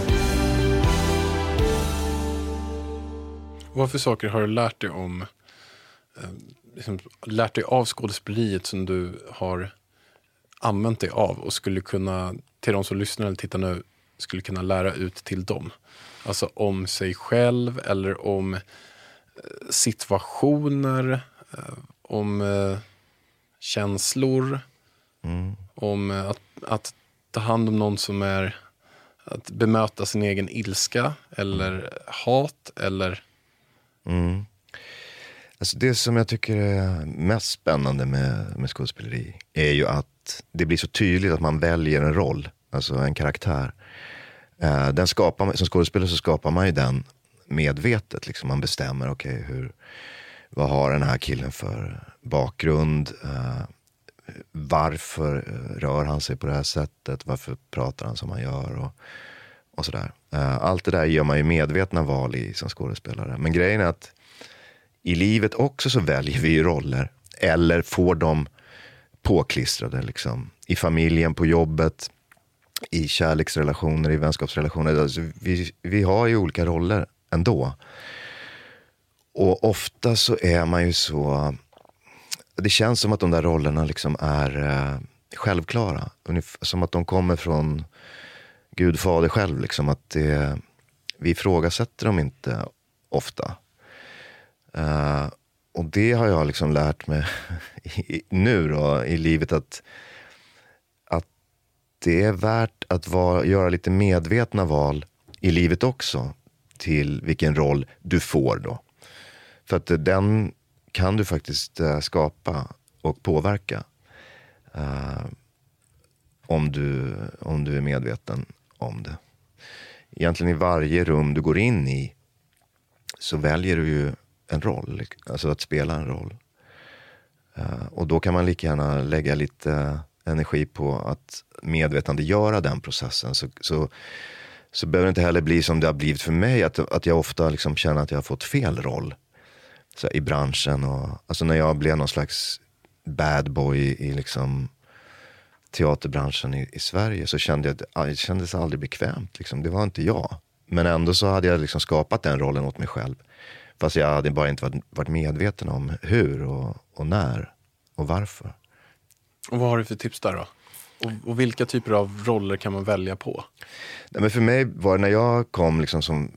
Vad för saker har du lärt dig om, eh, liksom, lärt dig av skådespeleriet som du har använt dig av och skulle kunna, till de som lyssnar eller tittar nu, skulle kunna lära ut till dem? Alltså om sig själv eller om eh, situationer, eh, om eh, känslor, mm. om eh, att, att ta hand om någon som är, att bemöta sin egen ilska eller mm. hat eller... Mm. Alltså det som jag tycker är mest spännande med, med skådespeleri är ju att det blir så tydligt att man väljer en roll, alltså en karaktär. Eh, den skapar, som skådespelare så skapar man ju den medvetet. Liksom man bestämmer, okej, okay, hur, vad har den här killen för bakgrund? Eh, varför rör han sig på det här sättet? Varför pratar han som han gör? Och, och sådär. Uh, allt det där gör man ju medvetna val i som skådespelare. Men grejen är att i livet också så väljer vi ju roller. Eller får dem påklistrade liksom. I familjen, på jobbet, i kärleksrelationer, i vänskapsrelationer. Alltså, vi, vi har ju olika roller ändå. Och ofta så är man ju så... Det känns som att de där rollerna liksom är eh, självklara. Ungefär, som att de kommer från Gud fader själv. Liksom, att det, vi ifrågasätter dem inte ofta. Uh, och det har jag liksom lärt mig i, nu då, i livet. Att, att det är värt att vara, göra lite medvetna val i livet också. Till vilken roll du får då. För att den kan du faktiskt uh, skapa och påverka. Uh, om, du, om du är medveten om det. Egentligen i varje rum du går in i så väljer du ju en roll. Alltså att spela en roll. Uh, och då kan man lika gärna lägga lite uh, energi på att medvetandegöra den processen. Så, så, så behöver det inte heller bli som det har blivit för mig. Att, att jag ofta liksom känner att jag har fått fel roll. Så i branschen. Och, alltså när jag blev någon slags bad boy i, i liksom teaterbranschen i, i Sverige så kände jag att det kändes aldrig bekvämt. Liksom. Det var inte jag. Men ändå så hade jag liksom skapat den rollen åt mig själv. Fast jag hade bara inte varit, varit medveten om hur och, och när och varför. Och vad har du för tips där då? Och, och vilka typer av roller kan man välja på? Nej, men för mig var det när jag kom liksom som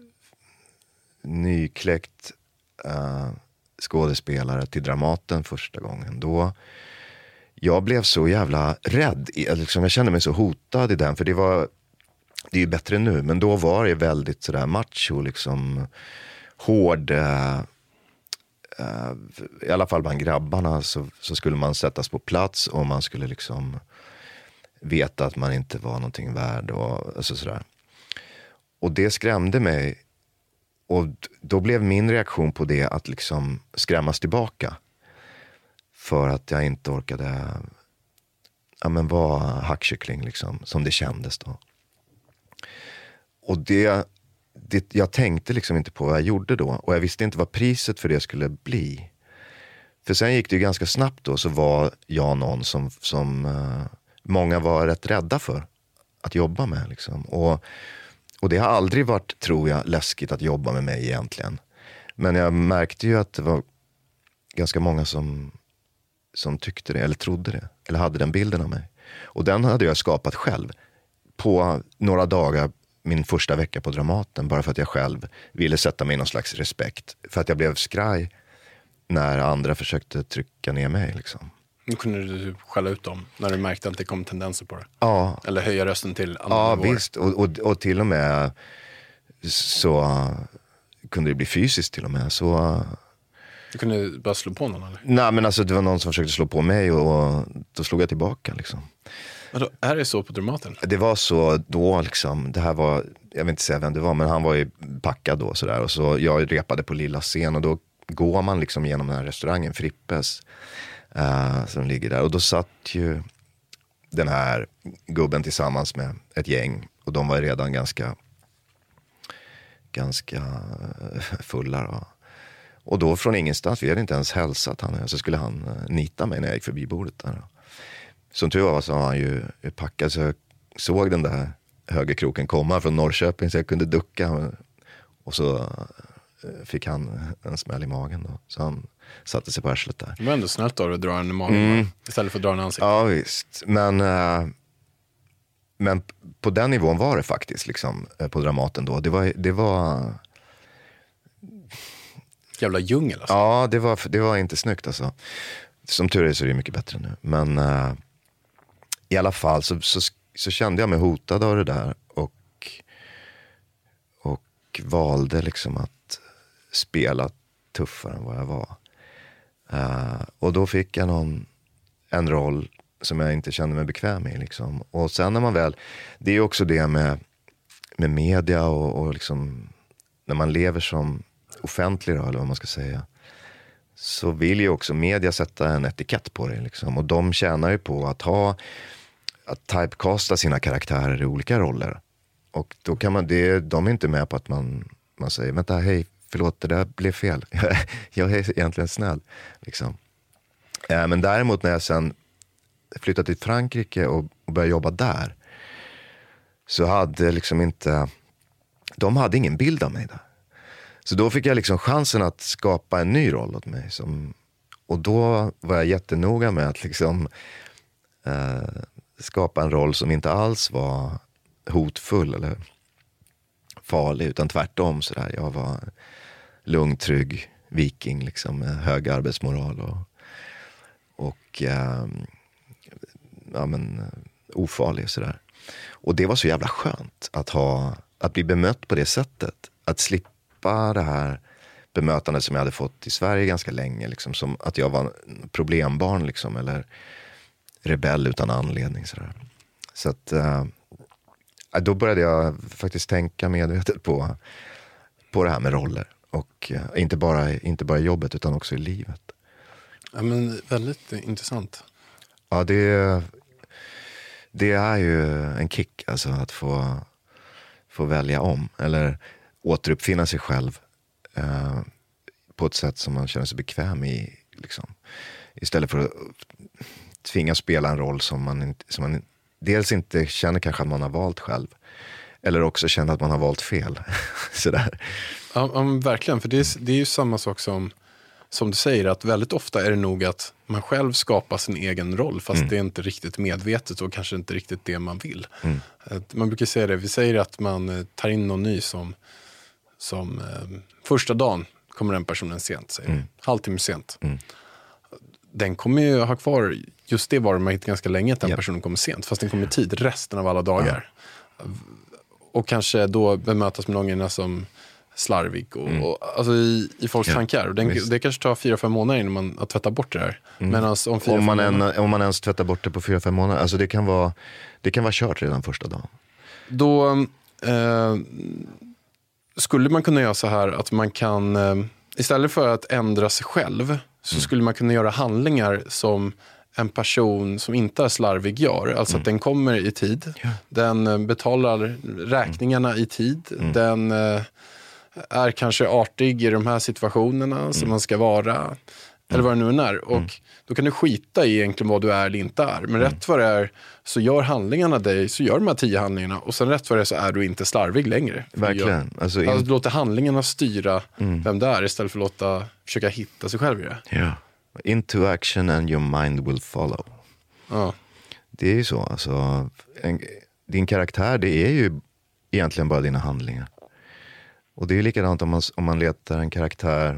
nykläckt uh, skådespelare till Dramaten första gången. Då jag blev så jävla rädd. Liksom, jag kände mig så hotad i den. För det var, det är ju bättre nu. Men då var det väldigt sådär macho, liksom hård. Uh, uh, I alla fall bland grabbarna så, så skulle man sättas på plats. Och man skulle liksom veta att man inte var någonting värd. Och, alltså sådär. Och det skrämde mig. Och då blev min reaktion på det att liksom skrämmas tillbaka. För att jag inte orkade ja, men vara hackkyckling liksom, som det kändes då. Och det, det, jag tänkte liksom inte på vad jag gjorde då. Och jag visste inte vad priset för det skulle bli. För sen gick det ju ganska snabbt då, så var jag någon som, som uh, många var rätt rädda för att jobba med liksom. Och, och det har aldrig varit, tror jag, läskigt att jobba med mig egentligen. Men jag märkte ju att det var ganska många som som tyckte det, eller trodde det, eller hade den bilden av mig. Och den hade jag skapat själv på några dagar, min första vecka på Dramaten, bara för att jag själv ville sätta mig i någon slags respekt. För att jag blev skraj när andra försökte trycka ner mig liksom. Nu kunde du skälla ut dem när du märkte att det kom tendenser på det. Ja. Eller höja rösten till andra Ja, nivåer. visst. Och, och, och till och med så kunde det bli fysiskt till och med. Så Du kunde bara slå på någon eller? nej, men alltså det var någon som försökte slå på mig och då slog jag tillbaka liksom. Vadå, är det så på Dramaten? Det var så då liksom, det här var, jag vill inte säga vem det var, men han var ju packad då sådär. Och så jag repade på lilla scen och då går man liksom genom den här restaurangen, Frippes, uh, som ligger där. Och då satt ju den här gubben tillsammans med ett gäng och de var redan ganska, ganska fulla då. Och då från ingenstans, vi hade inte ens hälsat han, så skulle han uh, nita mig när jag gick förbi bordet där. Som tur var så var han ju packad, så jag såg den där högerkroken komma från Norrköping så jag kunde ducka. Och så uh, fick han en smäll i magen då. Så han satte sig på arslet där. Det var ändå snällt då att dra den i magen Mm. istället för att dra en ansikte. Ja visst, men, uh, men på den nivån var det faktiskt liksom, uh, på Dramaten då. Det var... Det var Jävla djungel alltså. Ja, det var, det var inte snyggt alltså. Som tur är så är det mycket bättre nu. Men uh, i alla fall så, så, så kände jag mig hotad av det där. Och, och valde liksom att spela tuffare än vad jag var. Uh, och då fick jag någon, en roll som jag inte kände mig bekväm i. Liksom. Och sen när man väl, det är ju också det med, med media och, och liksom, när man lever som offentlig då, eller vad man ska säga, så vill ju också media sätta en etikett på det liksom. Och de tjänar ju på att ha, att typecasta sina karaktärer i olika roller. Och då kan man, det, de är inte med på att man, man säger, vänta, hej, förlåt, det där blev fel. Jag är egentligen snäll liksom. äh, Men däremot när jag sen flyttade till Frankrike och, och började jobba där, så hade liksom inte, de hade ingen bild av mig där. Så då fick jag liksom chansen att skapa en ny roll åt mig. Som, och då var jag jättenoga med att liksom, eh, skapa en roll som inte alls var hotfull eller farlig. Utan tvärtom sådär. Jag var lugn, trygg viking liksom, med hög arbetsmoral. Och, och eh, ja, men, ofarlig sådär. Och det var så jävla skönt att, ha, att bli bemött på det sättet. Att slippa det här bemötande som jag hade fått i Sverige ganska länge. Liksom, som att jag var problembarn liksom, eller rebell utan anledning. Sådär. Så att uh, då började jag faktiskt tänka medvetet på, på det här med roller. Och uh, inte bara, inte bara i jobbet utan också i livet. Ja, men väldigt intressant. Ja, det, det är ju en kick alltså, att få, få välja om. Eller återuppfinna sig själv uh, på ett sätt som man känner sig bekväm i. Liksom. Istället för att tvinga spela en roll som man, inte, som man dels inte känner kanske att man har valt själv. Eller också känner att man har valt fel. Sådär. Ja, ja, verkligen. För det är, det är ju samma sak som, som du säger. Att väldigt ofta är det nog att man själv skapar sin egen roll. Fast mm. det är inte riktigt medvetet och kanske inte riktigt det man vill. Mm. Man brukar säga det. Vi säger att man tar in någon ny som, som eh, första dagen kommer den personen sent. Säger mm. halvtimme sent. Mm. Den kommer ju ha kvar just det varumärket ganska länge att den yep. personen kommer sent. Fast den kommer i tid resten av alla dagar. Ja. Och kanske då bemötas med någon som slarvig och, mm. och, alltså i, i folks ja, tankar. Och den, det kanske tar fyra, fem månader innan man att tvätta bort det här. Mm. Men alltså, om, fyra, om, man månader, en, om man ens tvättar bort det på fyra, fem månader. Alltså det kan vara, det kan vara kört redan första dagen. Då eh, skulle man kunna göra så här att man kan eh, istället för att ändra sig själv så mm. skulle man kunna göra handlingar som en person som inte är slarvig gör. Alltså mm. att den kommer i tid. Ja. Den betalar räkningarna mm. i tid. Mm. Den eh, är kanske artig i de här situationerna mm. som man ska vara. Mm. Eller vad det nu än är. Och mm. då kan du skita i egentligen vad du är eller inte är. Men mm. rätt vad det är så gör handlingarna dig. Så gör de här tio handlingarna. Och sen rätt vad det är så är du inte slarvig längre. Verkligen. Gör, alltså, in... alltså du låter handlingarna styra mm. vem det är. Istället för att låta, försöka hitta sig själv i det. Ja. Into action and your mind will follow. Ja. Det är ju så. Alltså, en, din karaktär, det är ju egentligen bara dina handlingar. Och det är ju likadant om man, om man letar en karaktär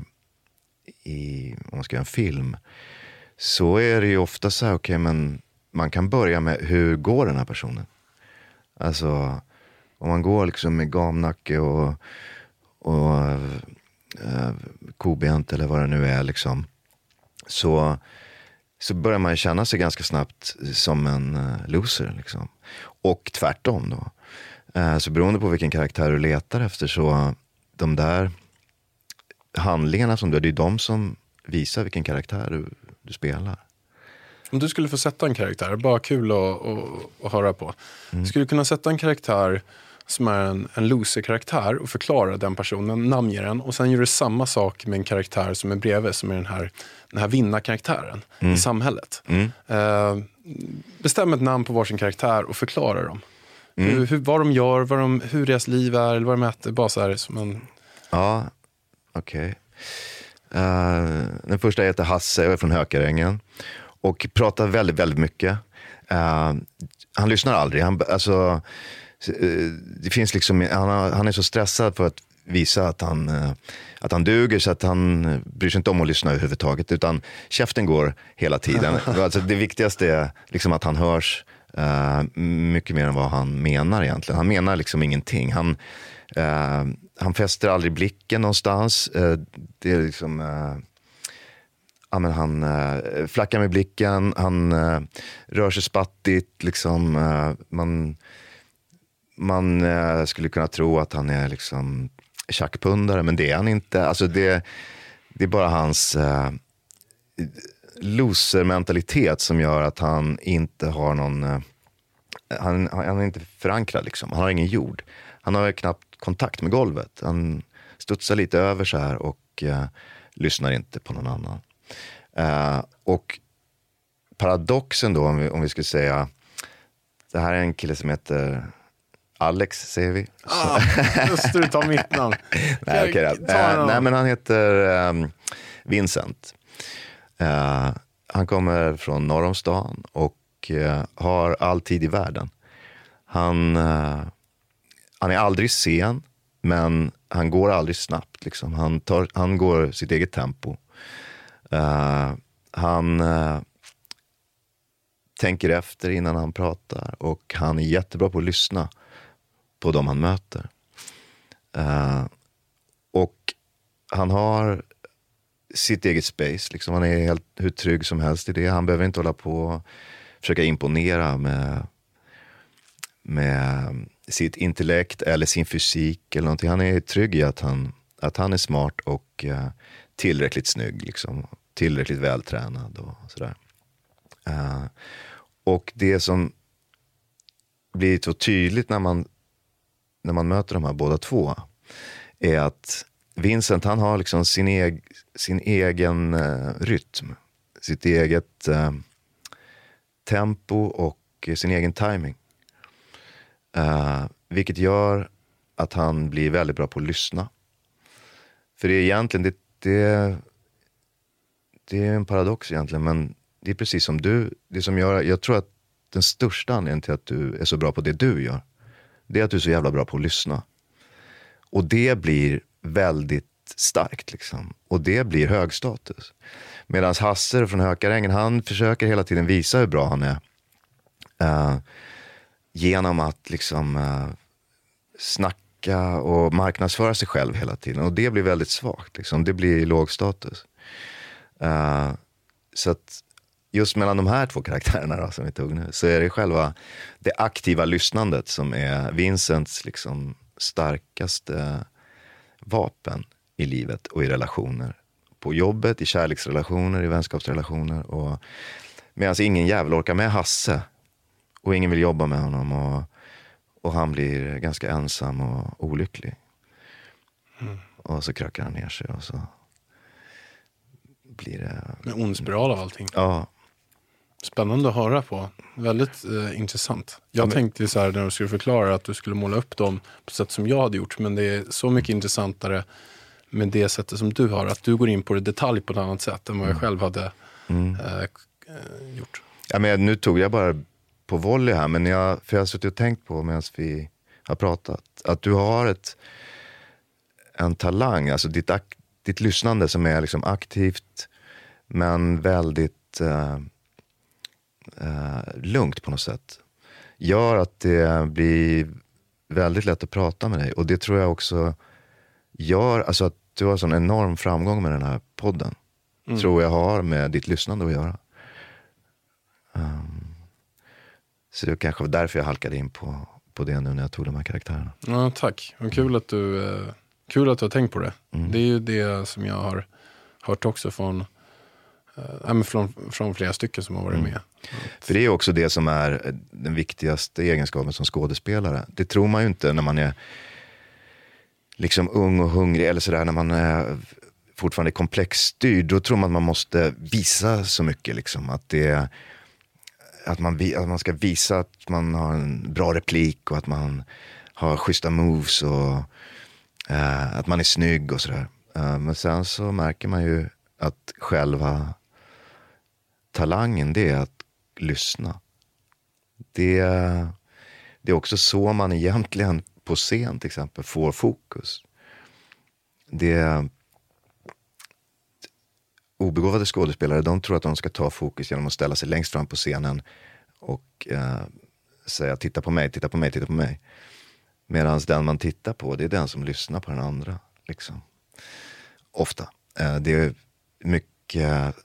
i, om man ska göra en film. Så är det ju ofta så här, okej, okay, men man kan börja med hur går den här personen? Alltså, om man går liksom med gamnacke och, och äh, kobent eller vad det nu är liksom. Så, så börjar man känna sig ganska snabbt som en uh, loser liksom. Och tvärtom då. Uh, så beroende på vilken karaktär du letar efter så de där handlingarna som du, det är de som visar vilken karaktär du, du spelar. Om du skulle få sätta en karaktär, bara kul att, att, att höra på. Mm. Skulle du kunna sätta en karaktär som är en, en loser-karaktär och förklara den personen, namnger den och sen gör du samma sak med en karaktär som är bredvid, som är den här, den här vinnarkaraktären mm. i samhället. Mm. Uh, bestäm ett namn på varsin karaktär och förklara dem. Mm. Hur, hur, vad de gör, vad de, hur deras liv är eller vad de äter, bara så här som en... Ja, okej. Okay. Uh, den första heter Hasse, jag är från Hökarängen och pratar väldigt, väldigt mycket. Uh, han lyssnar aldrig, han, alltså... Det finns liksom, han, han är så stressad för att visa att han, att han duger så att han bryr sig inte om att lyssna överhuvudtaget utan käften går hela tiden. Alltså det viktigaste är liksom att han hörs uh, mycket mer än vad han menar egentligen. Han menar liksom ingenting. Han, uh, han fäster aldrig blicken någonstans. Uh, det är liksom... Uh, Ja, men han uh, flackar med blicken, han uh, rör sig spattigt liksom, uh, man... Man eh, skulle kunna tro att han är liksom tjackpundare, men det är han inte. Alltså det, det är bara hans eh, loser-mentalitet som gör att han inte har någon... Eh, han, han är inte förankrad liksom. Han har ingen jord. Han har knappt kontakt med golvet. Han studsar lite över så här och eh, lyssnar inte på någon annan. Eh, och paradoxen då, om vi, om vi skulle säga... Det här är en kille som heter... Alex säger vi. Ah, just du tar mitt namn. nej, okay, uh, nej, men han heter um, Vincent. Uh, han kommer från norr om stan och uh, har all tid i världen. Han, uh, han är aldrig sen, men han går aldrig snabbt. Liksom. Han, tar, han går sitt eget tempo. Uh, han... Uh, tänker efter innan han pratar och han är jättebra på att lyssna på dem han möter. Uh, och han har sitt eget space. Liksom. Han är helt hur trygg som helst i det. Han behöver inte hålla på och försöka imponera med, med sitt intellekt eller sin fysik eller någonting. Han är trygg i att han, att han är smart och uh, tillräckligt snygg. Liksom. Tillräckligt vältränad och sådär. Uh, och det som blir så tydligt när man, när man möter de här båda två är att Vincent, han har liksom sin, eg, sin egen uh, rytm, sitt eget uh, tempo och sin egen timing. Uh, vilket gör att han blir väldigt bra på att lyssna. För det är egentligen, det, det, det är en paradox egentligen, men det är precis som du, det som gör, jag tror att den största anledningen till att du är så bra på det du gör, det är att du är så jävla bra på att lyssna. Och det blir väldigt starkt liksom. Och det blir hög status. Medan Hasse från Hökarängen, han försöker hela tiden visa hur bra han är. Uh, genom att liksom uh, snacka och marknadsföra sig själv hela tiden. Och det blir väldigt svagt liksom. Det blir låg status. Uh, så att just mellan de här två karaktärerna då, som vi tog nu, så är det själva det aktiva lyssnandet som är Vincents liksom starkaste vapen i livet och i relationer. På jobbet, i kärleksrelationer, i vänskapsrelationer. Och medan ingen jävel orkar med Hasse. Och ingen vill jobba med honom. Och, och han blir ganska ensam och olycklig. Mm. Och så krökar han ner sig och så blir det... Med ond spiral av allting. Ja. Spännande att höra på. Väldigt eh, intressant. Jag ja, men... tänkte så här när du skulle förklara att du skulle måla upp dem på sätt som jag hade gjort. Men det är så mycket intressantare med det sättet som du har. Att du går in på det detalj på ett annat sätt än vad jag själv hade mm. eh, gjort. Ja, men nu tog jag bara på volley här. Men jag, för jag har suttit och tänkt på medan vi har pratat. Att du har ett, en talang. Alltså ditt, ditt lyssnande som är liksom aktivt. Men väldigt... Eh, Uh, lugnt på något sätt gör att det blir väldigt lätt att prata med dig, och det tror jag också gör alltså att du har sån enorm framgång med den här podden. Mm. Tror jag har med ditt lyssnande att göra. Um, så det kanske var därför jag halkade in på, på det nu när jag tog de här karaktärerna. Ja, tack. Och kul att du uh, kul att du har tänkt på det. Mm. Det är ju det som jag har hört också från Uh, från, från flera stycken som har varit mm. med. För det är också det som är den viktigaste egenskapen som skådespelare. Det tror man ju inte när man är liksom ung och hungrig eller sådär, när man är fortfarande komplexstyrd. Då tror man att man måste visa så mycket liksom. Att, det, att, man, att man ska visa att man har en bra replik och att man har schyssta moves och uh, att man är snygg och sådär. Uh, men sen så märker man ju att själva talangen, det är att lyssna. Det, det är också så man egentligen på scen till exempel får fokus. Det obegåvade skådespelare, de tror att de ska ta fokus genom att ställa sig längst fram på scenen och eh, säga titta på mig, titta på mig, titta på mig. Medan den man tittar på, det är den som lyssnar på den andra. Liksom. Ofta. Eh, det är mycket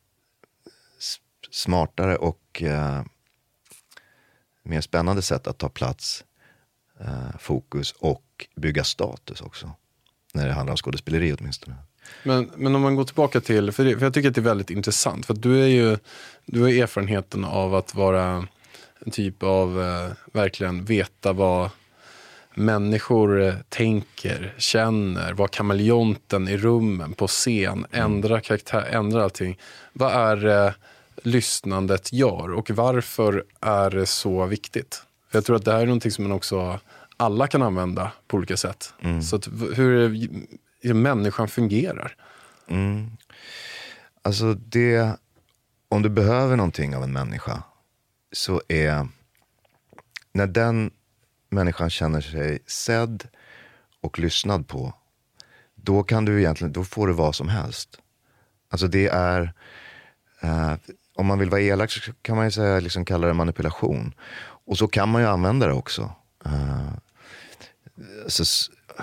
smartare och uh, mer spännande sätt att ta plats, uh, fokus och bygga status också. När det handlar om skådespeleri åtminstone. Men, men om man går tillbaka till, för, det, för jag tycker att det är väldigt intressant. För att du är ju, du har erfarenheten av att vara en typ av uh, verkligen veta vad människor tänker, känner, vad kameleonten i rummen, på scen, ändra karaktär, ändra allting. Vad är det lyssnandet gör och varför är det så viktigt? För jag tror att det här är någonting som man också alla kan använda på olika sätt. Mm. Så att, hur är, människan fungerar? Mm. Alltså det, om du behöver någonting av en människa så är när den människan känner sig sedd och lyssnad på, då kan du egentligen, då får du vad som helst. Alltså det är eh, om man vill vara elak så kan man ju säga, liksom kalla det manipulation. Och så kan man ju använda det också. Eh, så,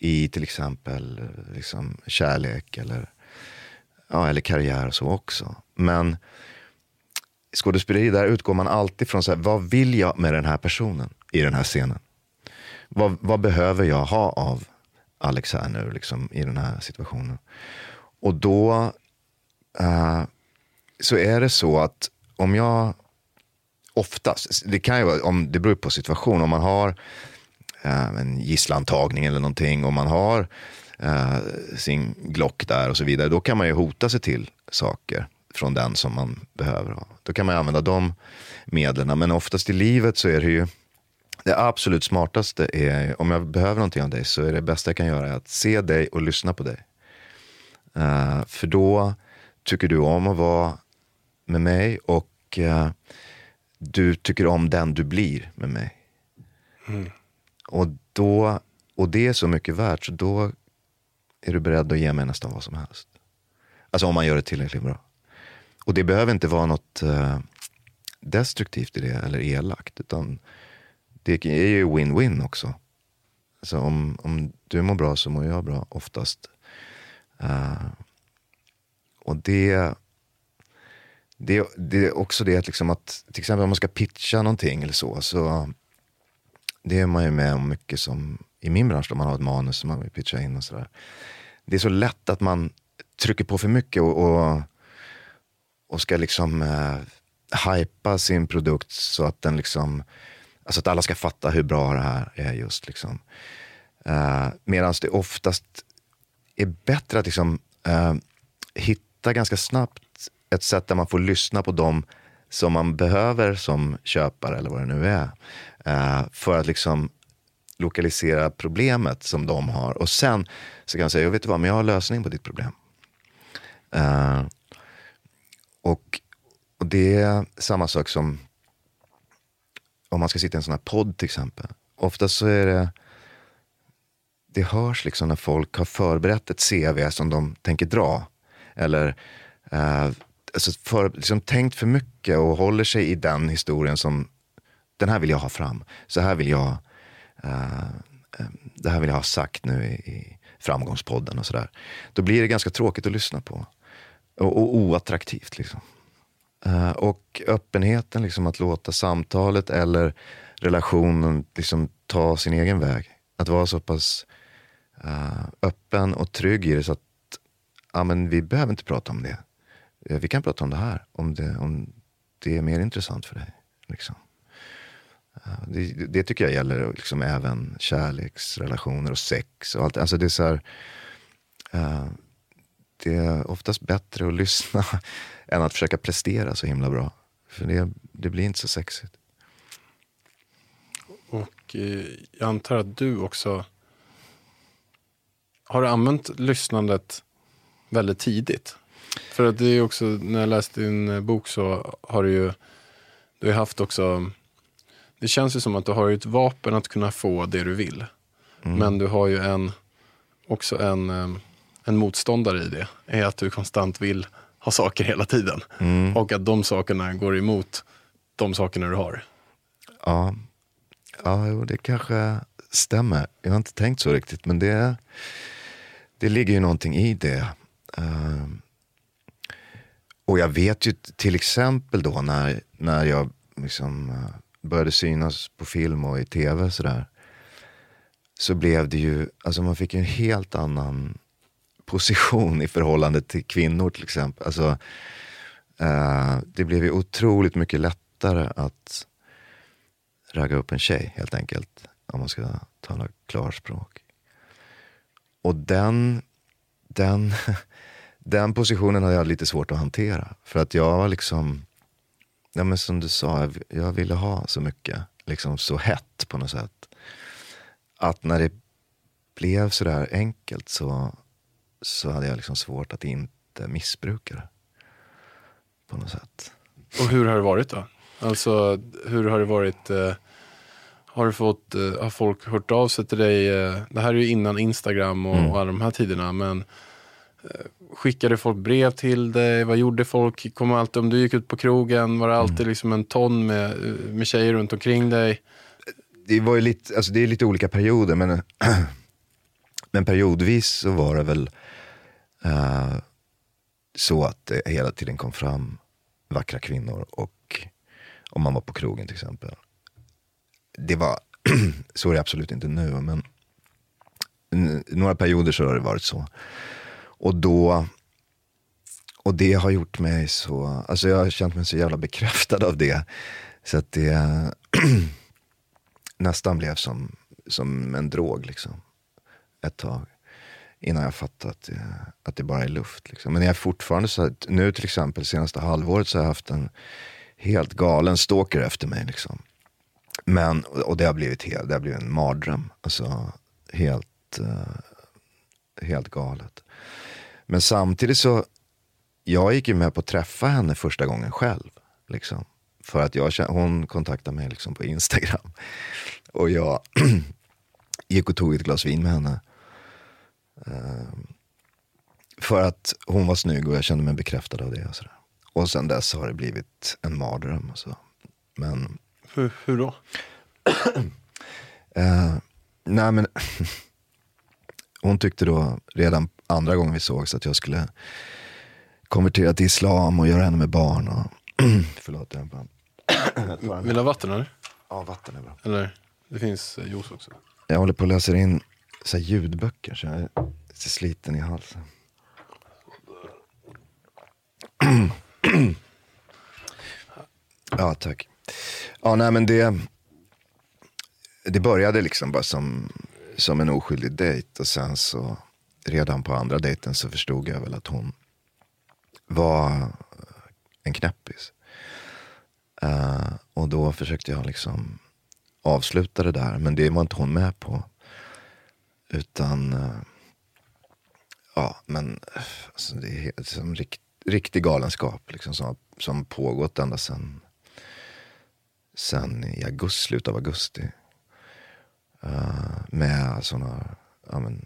i till exempel liksom kärlek eller, ja, eller karriär och så också. Men skådespeleri, där utgår man alltid från så här, vad vill jag med den här personen i den här scenen? Vad, vad behöver jag ha av Alex här nu liksom, i den här situationen? Och då uh, så är det så att om jag oftast, det kan ju vara, om det beror på situation, om man har uh, en gisslantagning eller någonting, om man har uh, sin Glock där och så vidare, då kan man ju hota sig till saker från den som man behöver ha. Då kan man använda de medlen, men oftast i livet så är det ju det absolut smartaste är, om jag behöver någonting av dig, så är det bästa jag kan göra att se dig och lyssna på dig. Uh, för då tycker du om att vara med mig och uh, du tycker om den du blir med mig. Mm. Och då, och det är så mycket värt, så då är du beredd att ge mig nästan vad som helst. Alltså om man gör det tillräckligt bra. Och det behöver inte vara något uh, destruktivt i det eller elakt, utan det är ju win-win också. Alltså om, om du mår bra så mår jag bra oftast. Uh, och det, det, det är också det att, liksom att till exempel om man ska pitcha någonting eller så, så det är man ju med om mycket som i min bransch, då man har ett manus som man vill pitcha in och sådär. Det är så lätt att man trycker på för mycket och, och, och ska liksom uh, hypa sin produkt så att den liksom, alltså att alla ska fatta hur bra det här är just liksom. Uh, Medan det oftast är bättre att liksom uh, hitta ganska snabbt ett sätt där man får lyssna på dem som man behöver som köpare eller vad det nu är. Uh, för att liksom lokalisera problemet som de har. Och sen så kan man säga, jag vet inte vad, men jag har lösning på ditt problem. Uh, och, och det är samma sak som om man ska sitta i en sån här podd till exempel. Oftast så är det, det hörs liksom när folk har förberett ett C V som de tänker dra. Eller eh, alltså för, liksom tänkt för mycket och håller sig i den historien som, den här vill jag ha fram. Så här vill jag, eh, det här vill jag ha sagt nu i, i framgångspodden och sådär. Då blir det ganska tråkigt att lyssna på. Och, och oattraktivt liksom. Uh, och öppenheten liksom, att låta samtalet eller relationen liksom ta sin egen väg. Att vara så pass uh, öppen och trygg i det, så att ja, men vi behöver inte prata om det. Uh, vi kan prata om det här, om det, om det är mer intressant för dig. Liksom. Uh, det, det tycker jag gäller liksom även kärleksrelationer och sex och allt. Alltså det är så här, uh, det är oftast bättre att lyssna än att försöka prestera så himla bra. För det, det blir inte så sexigt. Och eh, jag antar att du också har använt lyssnandet väldigt tidigt. För att det är också, när jag läste din bok så har du ju, du har haft också, det känns ju som att du har ett vapen att kunna få det du vill. Mm. Men du har ju en, också en, en motståndare i det. Är att du konstant vill ha saker hela tiden. Mm. Och att de sakerna går emot de sakerna du har. Ja, ja jo, det kanske stämmer. Jag har inte tänkt så riktigt, men det, det ligger ju någonting i det. Uh, och jag vet ju till exempel då när, när jag liksom uh, började synas på film och i tv sådär, så blev det ju, alltså man fick en helt annan position i förhållande till kvinnor till exempel. Alltså, uh, det blev ju otroligt mycket lättare att ragga upp en tjej helt enkelt, om man ska tala klarspråk. Och den den, den positionen hade jag lite svårt att hantera, för att jag var liksom, ja, men som du sa, jag, jag ville ha så mycket, liksom så hett på något sätt, att när det blev så där enkelt så så hade jag liksom svårt att inte missbruka det på något sätt. Och hur har det varit då? Alltså, hur har det varit? Eh, har du fått, eh, har folk hört av sig till dig? Eh, det här är ju innan Instagram och, mm. och alla de här tiderna, men eh, skickade folk brev till dig? Vad gjorde folk? Kom alltid, om du gick ut på krogen, var det alltid mm. liksom en ton med, med tjejer runt omkring dig? Det var ju lite, alltså det är lite olika perioder, men Men periodvis så var det väl uh, så att det hela tiden kom fram vackra kvinnor. Och om man var på krogen till exempel. Det var, så är det absolut inte nu, men n- några perioder så har det varit så. Och då, och det har gjort mig så, alltså jag har känt mig så jävla bekräftad av det. Så att det nästan blev som, som en drog liksom. Ett tag. Innan jag fattade att det, att det bara är luft liksom. Men jag är fortfarande så att nu till exempel senaste halvåret så har jag haft en helt galen stalker efter mig liksom. Men, och det har blivit, helt, det har blivit en mardröm. Alltså helt, uh, helt galet. Men samtidigt så, jag gick ju med på att träffa henne första gången själv. Liksom. För att jag, hon kontaktade mig liksom på Instagram. Och jag gick och tog ett glas vin med henne. Uh, för att hon var snygg och jag kände mig bekräftad av det. Och, sådär. Och sen dess har det blivit en mardröm. Alltså. Men... Hur, hur då? uh, nej men... hon tyckte då redan andra gången vi sågs att jag skulle konvertera till islam och göra henne med barn. Och förlåt, jag bara... Vill du ha vatten eller? Ja, vatten är bra. Eller, det finns eh, juice också. Jag håller på att läsa in så här ljudböcker så jag är så sliten i halsen. Ja, tack. Ja, nej men det det började liksom bara som som en oskyldig dejt och sen så redan på andra dejten så förstod jag väl att hon var en knäppis. Uh, och då försökte jag liksom avsluta det där, men det var inte hon med på. Utan uh, ja, men alltså, det är helt, som rikt, riktig galenskap liksom, som, som pågått ända sen sen i augusti, slutet av augusti. Uh, med såna, ja men,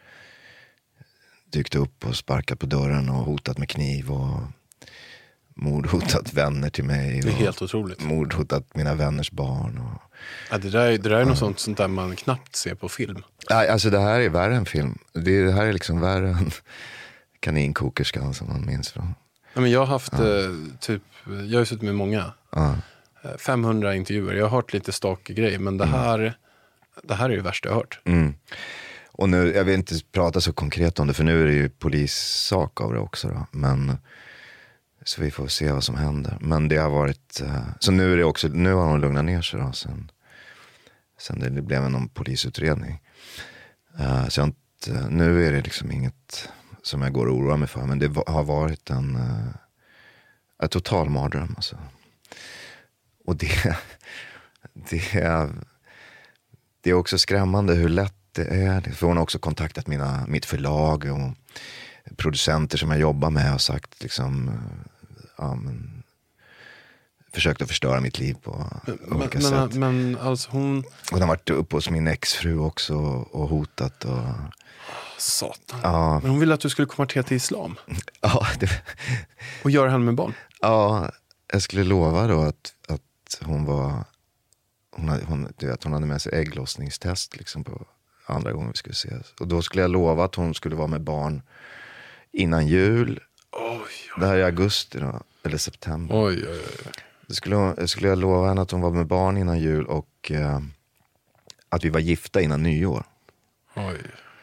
dykt upp och sparkat på dörren och hotat med kniv och mordhotat vänner till mig. Det är och helt otroligt. Mordhotat mina vänners barn. Och, ja, det där, det där är ja. något sånt, sånt där man knappt ser på film. Ja, alltså det här är värre än film. Det, det här är liksom värre än Kaninkokerskan som man minns från. Ja, men jag har haft ja. eh, typ, jag har suttit med många. Ja. femhundra intervjuer. Jag har hört lite stalker-grejer, men det här, mm. det här är det värsta jag har hört. Mm. Och nu, jag vill inte prata så konkret om det, för nu är det ju polissak av det också då. Men, så vi får se vad som händer. Men det har varit, så nu är det också, nu har hon lugnat ner sig då, sen, sen det, det blev någon polisutredning. Uh, så jag inte, nu är det liksom inget som jag går och oroar mig för, men det har varit en, uh, en total mardröm alltså. Och det, det är, det är också skrämmande hur lätt det är. För hon har också kontaktat mina, mitt förlag och producenter som jag jobbar med och sagt liksom, ja, men, försökt att förstöra mitt liv på men, olika men, sätt. Men alltså hon... Och hon har varit uppe hos min exfru också och hotat. Och... Satan. Ja. Men hon ville att du skulle konvertera till islam. Ja. Det... Och göra henne med barn. Ja, jag skulle lova då att, att hon var... Hon hade, hon, du vet, hon hade med sig ägglossningstest liksom på andra gången vi skulle ses. Och då skulle jag lova att hon skulle vara med barn innan jul. Oj, oj. Det här är augusti då, eller september. Oj, oj, oj. Då skulle, hon, skulle jag lova henne att hon var med barn innan jul och uh, att vi var gifta innan nyår. Oj.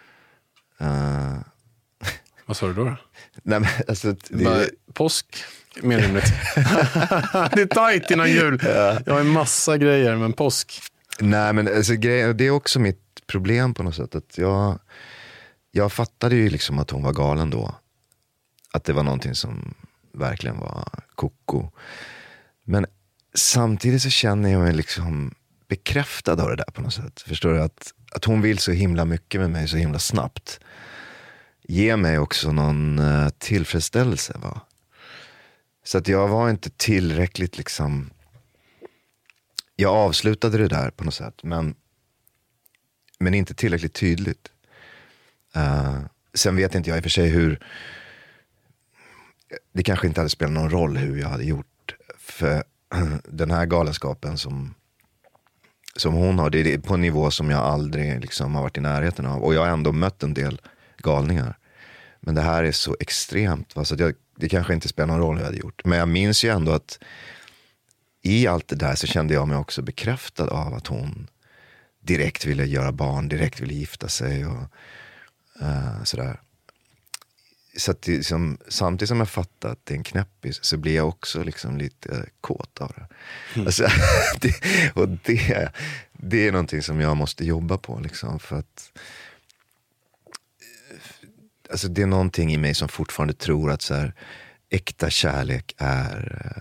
Uh, Vad sa du då? Nej, men alltså... Det... Bara, påsk, mer rimligt. Det är tajt innan jul. Ja. Jag har en massa grejer, men påsk. Nej, men alltså, grej, det är också mitt problem på något sätt. Att jag, jag fattade ju liksom att hon var galen då. Att det var någonting som verkligen var koko. Men samtidigt så känner jag mig liksom bekräftad av det där på något sätt. Förstår du? Att, att hon vill så himla mycket med mig så himla snabbt. Ge mig också någon uh, tillfredsställelse, va? Så att jag var inte tillräckligt liksom... Jag avslutade det där på något sätt, men, men inte tillräckligt tydligt. Uh, sen vet inte jag i och för sig hur... Det kanske inte hade spelat någon roll hur jag hade gjort. För den här galenskapen som, som hon har, det är på en nivå som jag aldrig liksom har varit i närheten av. Och jag har ändå mött en del galningar. Men det här är så extremt, va? Så att jag, det kanske inte spelar någon roll hur jag hade gjort. Men jag minns ju ändå att i allt det där så kände jag mig också bekräftad av att hon direkt ville göra barn, direkt ville gifta sig och uh, sådär. Så att det, liksom, samtidigt som jag fattar att det är en knäppis så blir jag också liksom lite kåt av det. Mm. Alltså, det och det, det är någonting som jag måste jobba på liksom, för att alltså, det är någonting i mig som fortfarande tror att så här, äkta kärlek är uh,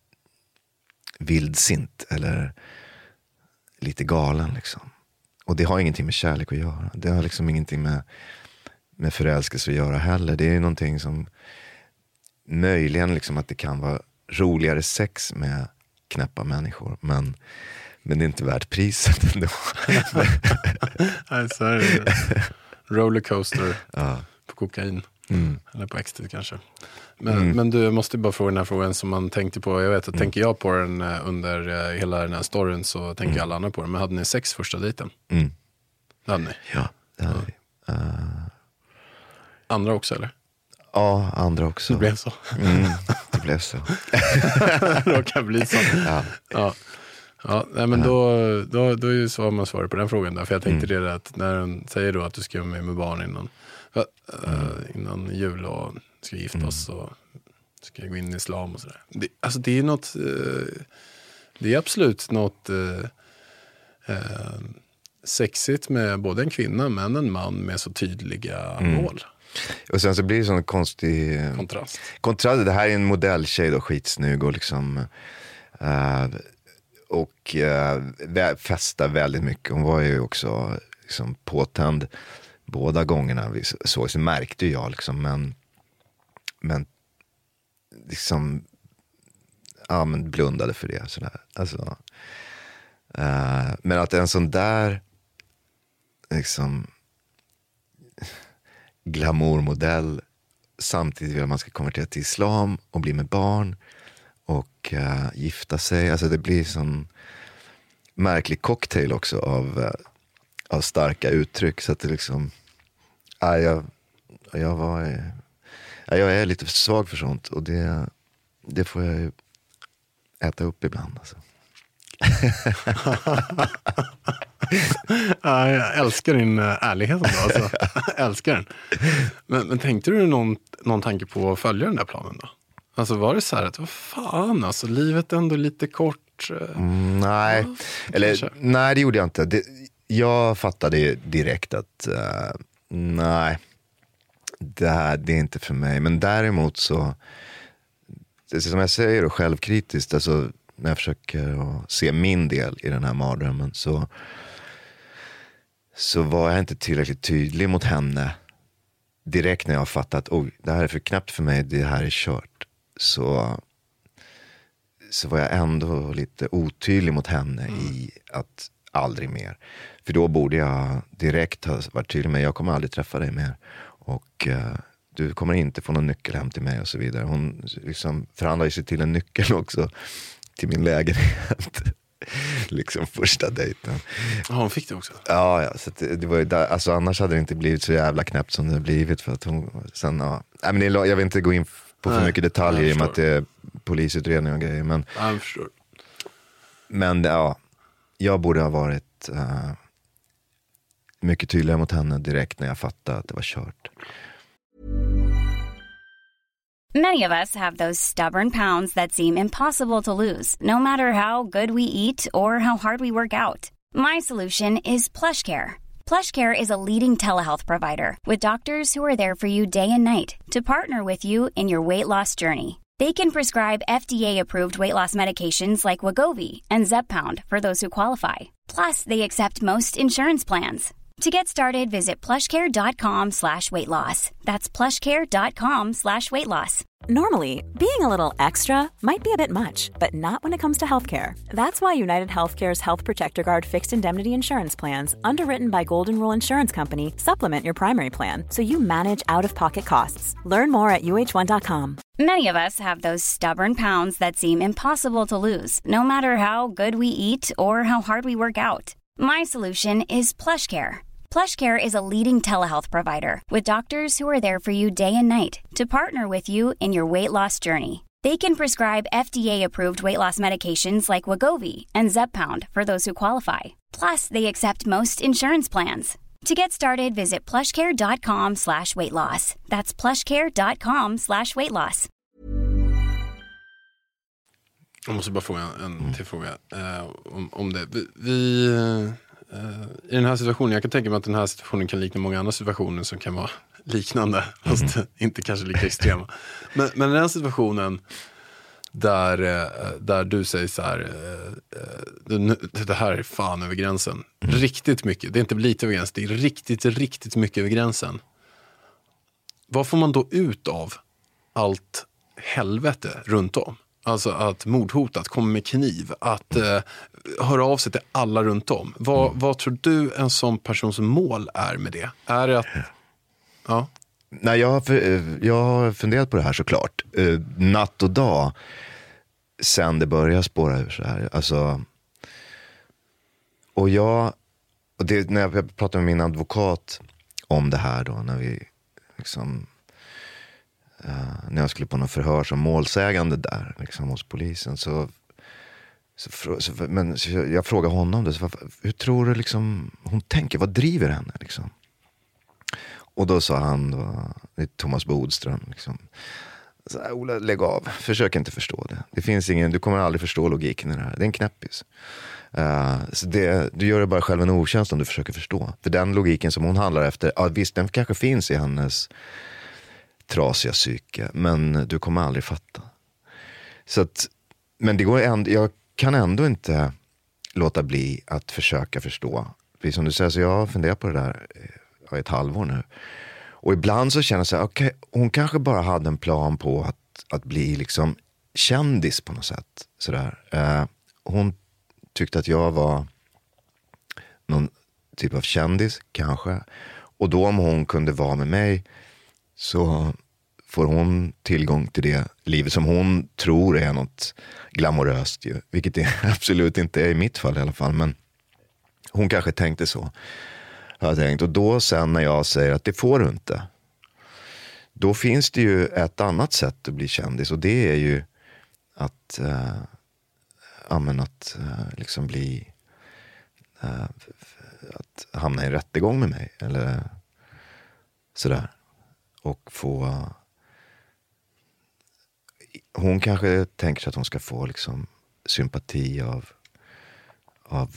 vildsint eller lite galen liksom. Och det har ingenting med kärlek att göra. Det har liksom ingenting med med förälskelse att göra heller. Det är ju någonting som möjligen liksom att det kan vara roligare sex med knäppa människor, men, men det är inte värt priset ändå. Nej, så är det. Rollercoaster ja. På kokain. Mm. Eller på ecstasy kanske. Men, Mm. men du måste bara fråga den här frågan som man tänkte på. Jag vet att mm. tänker jag på den under uh, hela den här storyn så tänker mm. alla andra på den. Men hade ni sex första dejten? Mm. Det hade ni? Ja, det hade ja. vi. Uh... Andra också eller? Ja, andra också. Det blev så. Mm, det blev så. Det råkar bli så. Ja. Ja. Ja, nej, men då, då, då är ju så man svarar på den frågan där. För jag tänkte mm. det att när hon säger då att du ska med med barn innan, för, mm. uh, innan jul och ska gifta oss och ska gå in i islam och sådär. Det, alltså det är något, uh, det är absolut något uh, uh, sexigt med både en kvinna men en man med så tydliga mm. mål. Och sen så blir det sån konstig kontrast. Kontrast, det här är en modelltjej då, skitsnygg och liksom uh, och uh, festar väldigt mycket. Hon var ju också liksom påtänd båda gångerna vi såg, så märkte jag liksom, men men liksom ja, men blundade för det sådär. Alltså, uh, men att en sån där liksom glamourmodell samtidigt vill att man ska konvertera till islam och bli med barn och uh, gifta sig. Alltså det blir sån märklig cocktail också av, uh, av starka uttryck, så att det liksom uh, jag, jag var uh, jag är lite för svag för sånt och det, det får jag ju äta upp ibland alltså. Ja, jag älskar din ärlighet då, alltså. Jag älskar den. Men, men tänkte du någon, någon tanke på att följa den där planen då? Alltså var det så här att vad fan, alltså livet är ändå lite kort. Mm, nej, ja, eller nej, det gjorde jag inte. Det, jag fattade direkt att uh, nej, det här, det är inte för mig. Men däremot så, det som jag säger då, självkritiskt, alltså när jag försöker se min del i den här mardrömmen så så var jag inte tillräckligt tydlig mot henne direkt när jag fattat att oj, det här är för knappt för mig, det här är kört. Så så var jag ändå lite otydlig mot henne mm. i att aldrig mer. För då borde jag direkt ha varit tydlig med, jag kommer aldrig träffa dig mer. Och uh, du kommer inte få någon nyckel hem till mig och så vidare. Hon liksom förhandlade sig till en nyckel också till min lägenhet. Liksom första dejten. Ja, hon fick det också. Ja, ja, så det, det var ju där, alltså annars hade det inte blivit så jävla knäppt som det har blivit, för att hon sen, ja. Nej, men det, jag vill inte gå in på för Nej, mycket detaljer i och med att det är polisutredning och grejer, men ja, jag förstår. Men ja, jag borde ha varit uh, mycket tydligare mot henne direkt när jag fattade att det var kört. Many of us have those stubborn pounds that seem impossible to lose, no matter how good we eat or how hard we work out. My solution is PlushCare. PlushCare is a leading telehealth provider with doctors who are there for you day and night to partner with you in your weight loss journey. They can prescribe F D A-approved weight loss medications like Wegovy and Zepbound for those who qualify. Plus, they accept most insurance plans. To get started, visit plushcare.com slash weight loss. That's plushcare.com slash weight loss. Normally, being a little extra might be a bit much, but not when it comes to healthcare. That's why United Healthcare's Health Protector Guard fixed indemnity insurance plans, underwritten by Golden Rule Insurance Company, supplement your primary plan so you manage out-of-pocket costs. Learn more at U H one dot com. Many of us have those stubborn pounds that seem impossible to lose, no matter how good we eat or how hard we work out. My solution is PlushCare. PlushCare is a leading telehealth provider with doctors who are there for you day and night to partner with you in your weight loss journey. They can prescribe F D A-approved weight loss medications like Wegovy and Zepbound for those who qualify. Plus, they accept most insurance plans. To get started, visit plushcare.com slash weight loss. That's plushcare.com slash weight loss. Jag måste bara fråga en till fråga eh, om, om det. Vi... vi eh... Uh, i den här situationen, jag kan tänka mig att den här situationen kan likna många andra situationer som kan vara liknande, fast mm. inte kanske lika extrema. Men, men den här situationen där, uh, där du säger så här, uh, uh, det här är fan över gränsen. Mm. Riktigt mycket, det är inte lite över gränsen, det är riktigt, riktigt mycket över gränsen. Vad får man då ut av allt helvete runt om? Alltså att mordhota, att komma med kniv, att eh, höra av sig till alla runt om. Vad, mm. vad tror du en sån persons mål är med det? Är det att... Ja. Nej, jag har, jag har funderat på det här såklart. Uh, natt och dag sen det börjar spåra ur så här. Alltså, och jag... Och det, när jag pratade med min advokat om det här då, när vi liksom... Uh, när jag skulle på någon förhör som målsägande där liksom, hos polisen så, så, så, men, så jag frågade honom det, så, hur tror du liksom, hon tänker, vad driver henne liksom? Och då sa han då, det är Thomas Bodström liksom, så här, Ola, lägg av, försök inte förstå det, det finns ingen, du kommer aldrig förstå logiken i det här, det är en knäppis. Uh, så det, du gör det bara själv en otjänst om du försöker förstå, för den logiken som hon handlar efter, ja visst den kanske finns i hennes trasiga psyke, men du kommer aldrig fatta. Så att, men det går ändå, jag kan ändå inte låta bli att försöka förstå. Precis som du säger, så jag har funderat på det där i ett halvår nu. Och ibland så känner jag så här, okej, okay, hon kanske bara hade en plan på att, att bli liksom kändis på något sätt. Sådär. Eh, hon tyckte att jag var någon typ av kändis, kanske. Och då om hon kunde vara med mig så får hon tillgång till det livet som hon tror är något glamoröst ju. Vilket det absolut inte är i mitt fall i alla fall. Men hon kanske tänkte så. Jag tänkt. Och då sen när jag säger att det får du inte. Då finns det ju ett annat sätt att bli kändis. Och det är ju att, äh, ja, men att äh, liksom bli... Äh, att hamna i en rättegång med mig. Eller sådär. Och få... Hon kanske tänker sig att hon ska få liksom sympati av av,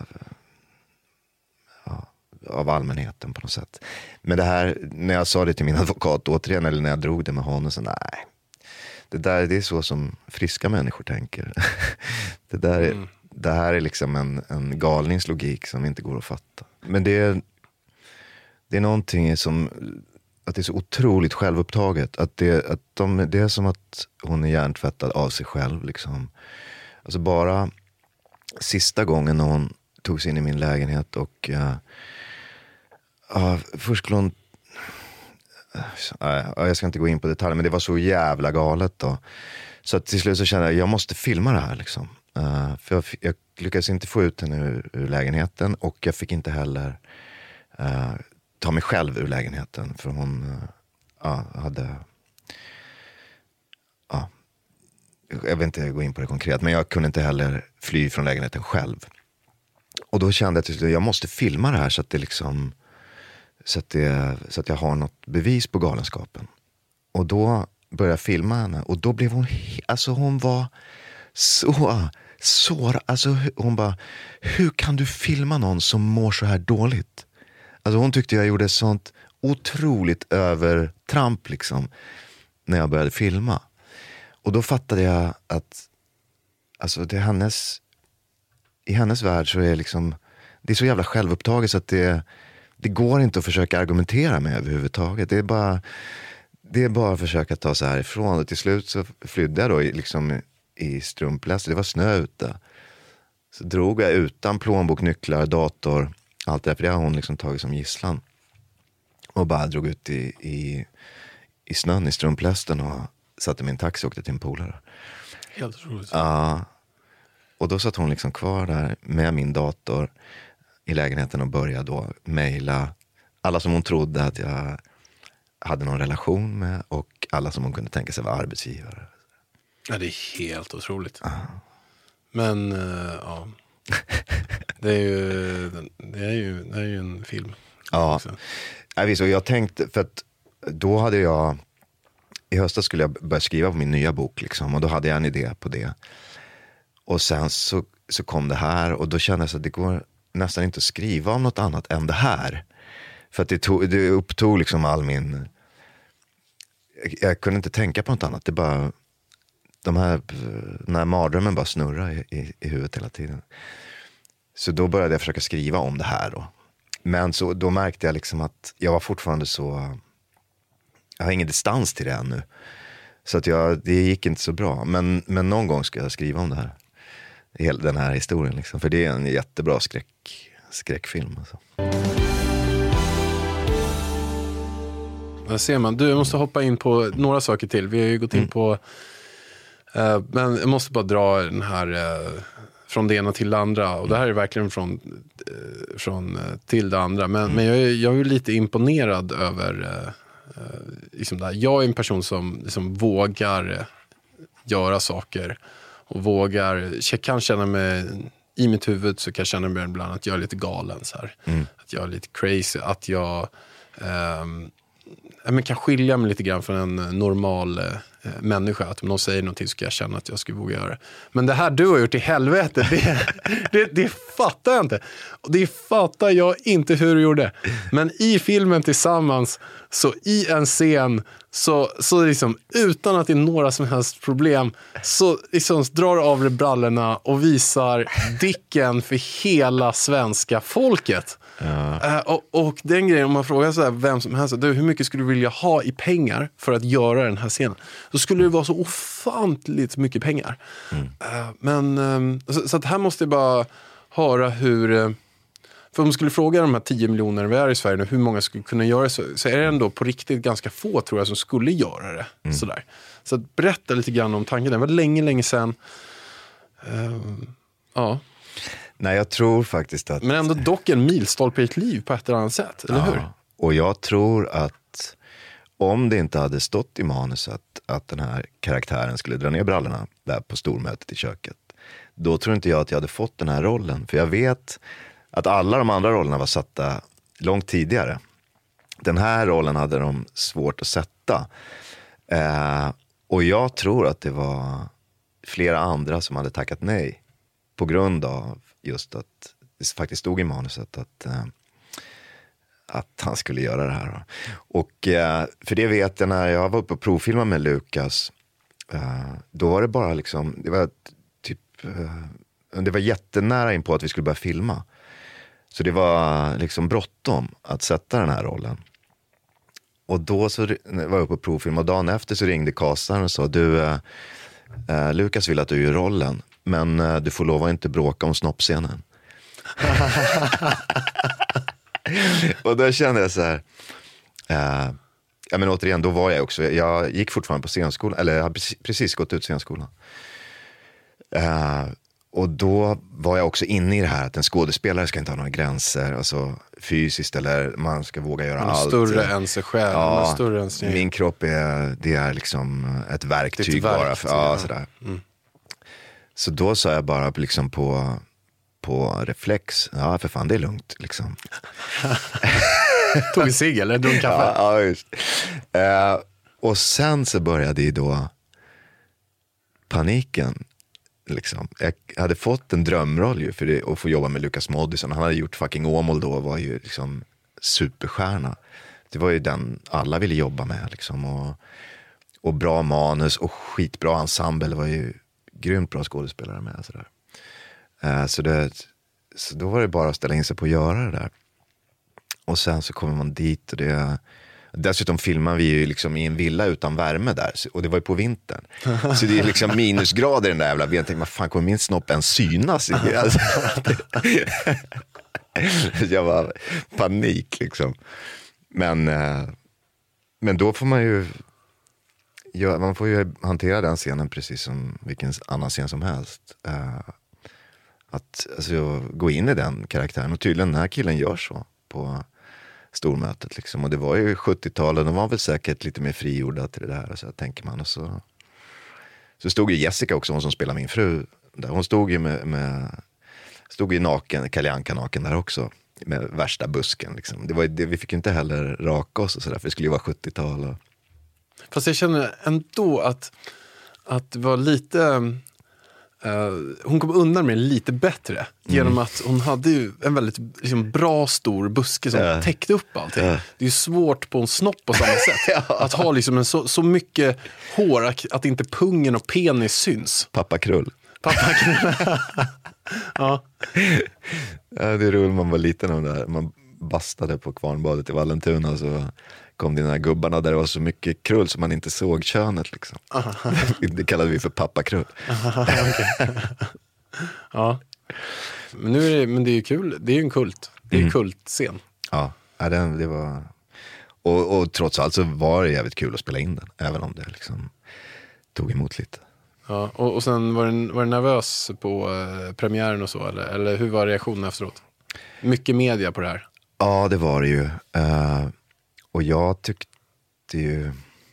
ja, av allmänheten på något sätt. Men det här, när jag sa det till min advokat återigen, eller när jag drog det med honom, så nej, det där, det är så som friska människor tänker. det där är, mm. det här är liksom en, en galningslogik som inte går att fatta. Men det är det är någonting som att det är så otroligt självupptaget. Att det, att de, det är som att hon är hjärntvättad av sig själv. Liksom. Alltså bara sista gången när hon tog sig in i min lägenhet och uh, uh, först skulle hon... Uh, jag ska inte gå in på detaljer, men det var så jävla galet då. Så att till slut så kände jag, jag måste filma det här liksom. Uh, för jag, jag lyckades inte få ut henne ur, ur lägenheten, och jag fick inte heller... Uh, ta mig själv ur lägenheten, för hon ja, hade ja, jag vill inte gå in på det konkret, men jag kunde inte heller fly från lägenheten själv. Och då kände jag till att jag måste filma det här så att det liksom så att, det, så att jag har något bevis på galenskapen. Och då började jag filma henne, och då blev hon alltså hon var så så alltså hon bara, hur kan du filma någon som mår så här dåligt? Alltså hon tyckte jag gjorde sånt otroligt övertramp liksom när jag började filma. Och då fattade jag att alltså det är hennes, i hennes värld så är liksom, det är så jävla självupptaget så att det, det går inte att försöka argumentera med överhuvudtaget. Det är bara, det är bara att försöka ta sig härifrån. Och till slut så flydde jag då i, liksom, i strumpläst. Det var snö ute. Så drog jag utan plånbok, nycklar, dator, allt det där. För det har hon liksom tagit som gisslan. Och bara drog ut i, i, i snön i strumplästen och satte min taxi och åkte till en polare. Helt roligt. Ja. Och då satt hon liksom kvar där med min dator i lägenheten och började då mejla alla som hon trodde att jag hade någon relation med och alla som hon kunde tänka sig var arbetsgivare. Ja, det är helt otroligt. Ja. Men, uh, ja. Det är ju, det är ju, det är ju en film. Ja, också. Jag visste, och jag tänkte, för att då hade jag, i höstas skulle jag börja skriva på min nya bok liksom, och då hade jag en idé på det. Och sen så, så kom det här och då kände jag att det går nästan inte att skriva om något annat än det här. För att det, tog, det upptog liksom all min, jag, jag kunde inte tänka på något annat, det bara, de här, den här mardrömmen bara snurrar i, i, i huvudet hela tiden. Så då började jag försöka skriva om det här då. Men så, då märkte jag liksom att jag var fortfarande så, jag har ingen distans till det ännu. Så att jag, det gick inte så bra. Men, men någon gång ska jag skriva om det här. Hela den här historien liksom. För det är en jättebra skräck, skräckfilm alltså. Där ser man. Du, jag måste hoppa in på några saker till. Vi har ju gått in mm. på uh, men jag måste bara dra den här uh, från det ena till det andra. Och det här är verkligen från, uh, från uh, till det andra. Men, mm. men jag, är, jag är lite imponerad över uh, uh, liksom det här. Jag är en person som liksom vågar uh, göra saker. Och vågar, jag kan känna mig, i mitt huvud så kan jag känna mig ibland att jag är lite galen så här. Mm. Att jag är lite crazy, att jag um, men kan skilja mig lite grann från en normal eh, människa. Att om någon säger någonting så kan jag känna att jag skulle våga göra det. Men det här du har gjort i helvete, det, det, det fattar jag inte. Och det fattar jag inte hur du gjorde. Men i filmen tillsammans, så i en scen, så, så liksom, utan att det är några som helst problem, så liksom drar du av dig brallorna och visar dicken för hela svenska folket. Ja. Uh, och, och den grejen, om man frågar så här, vem som helst, du, hur mycket skulle du vilja ha i pengar för att göra den här scenen? Då skulle det vara så ofantligt mycket pengar. Mm. Uh, men um, så, så att här måste jag bara höra hur, uh, för om man skulle fråga de här tio miljoner vi är i Sverige nu, hur många skulle kunna göra det, så, så är det ändå på riktigt ganska få, tror jag, som skulle göra det. Mm. Sådär. Så att berätta lite grann om tanken. Det var länge, länge sedan. Uh, ja. Nej, jag tror faktiskt att... Men ändå dock en milstolpe i ett liv på ett eller annat sätt, eller ja, hur? Och jag tror att om det inte hade stått i manuset att den här karaktären skulle dra ner brallorna där på stormötet i köket, då tror inte jag att jag hade fått den här rollen. För jag vet att alla de andra rollerna var satta långt tidigare. Den här rollen hade de svårt att sätta. Eh, och jag tror att det var flera andra som hade tackat nej på grund av just att det faktiskt stod i manuset att, eh, att han skulle göra det här. Och eh, för det vet jag, när jag var uppe och provfilmade med Lukas, eh, då var det bara liksom, det var typ, eh, det var jättenära in på att vi skulle börja filma. Så det var liksom bråttom att sätta den här rollen. Och då så var jag uppe och provfilmade, och dagen efter så ringde castaren och sa, du, eh, eh, Lukas vill att du gör rollen, men uh, du får lova att inte bråka om snoppscenen. Och då kände jag så här, uh, ja men återigen, då var jag också, jag gick fortfarande på scenskolan, eller jag hade precis gått ut scenskolan. Uh, och då var jag också inne i det här att en skådespelare ska inte ha några gränser, alltså fysiskt, eller man ska våga göra allt. Större än sig själv. Ja, större än sig. Min kropp är, det är liksom ett verktyg, ett verktyg bara. För, ja, sådär. Mm. Så då sa jag bara liksom på, på reflex, ja för fan det är lugnt liksom. Tog en cigg eller en kaffe? Ja, ja just. Uh, och sen så började ju då paniken liksom. Jag hade fått en drömroll ju för det, att få jobba med Lukas Moodysson. Han hade gjort fucking Åmål då och var ju liksom superstjärna. Det var ju den alla ville jobba med liksom. Och, och bra manus och skitbra ensemble. Det var ju grymt bra skådespelare med. Sådär. Uh, så, det, så då var det bara att ställa in sig på att göra det där. Och sen så kommer man dit och det... Dessutom filmar vi ju liksom i en villa utan värme där. Och det var ju på vintern. Så det är liksom minusgrader i den där jävla villan. Jag tänkte, vad fan, kommer min snopp ens synas? Alltså, jag var panik liksom. Men, men då får man ju... Ja, man får ju hantera den scenen precis som vilken annan scen som helst. Att alltså, gå in i den karaktären. Och tydligen den här killen gör så på... stormötet liksom. Och det var ju sjuttiotalet, de var väl säkert lite mer frigjorda till det här, så här, tänker man. Och så, så stod ju Jessica också, hon som spelar min fru där. Hon stod ju med, med stod ju naken, Kalle Anka naken där också, med värsta busken liksom. Det var, det, vi fick ju inte heller raka oss och sådär, för det skulle ju vara sjuttiotal och... Fast jag känner ändå att att det var lite... Uh, hon kom undan med lite bättre mm. genom att hon hade ju en väldigt liksom, bra stor buske som uh. täckte upp allting. Uh. Det är ju svårt på en snopp på samma sätt ja. Att ha liksom en så, så mycket hår att, att inte pungen och penis syns. Pappa Krull. Pappa Krull. Ja. Ja, det är roligt, man var liten och där. Man bastade på Kvarnbadet i Vallentuna och så kom de här gubbarna där det var så mycket krull som man inte såg könet liksom. Det kallade vi för pappa Krull. Okay. Ja. Men nu är det, men det är ju kul. Det är ju en kult. Det är en mm. kultscen. Ja, det, det var... Och, och trots allt så var det jävligt kul att spela in den. Även om det liksom tog emot lite. Ja, och, och sen var du, var du nervös på eh, premiären och så? Eller, eller hur var reaktionen efteråt? Mycket media på det här. Ja, det var det ju. Uh, och jag tyckte ju...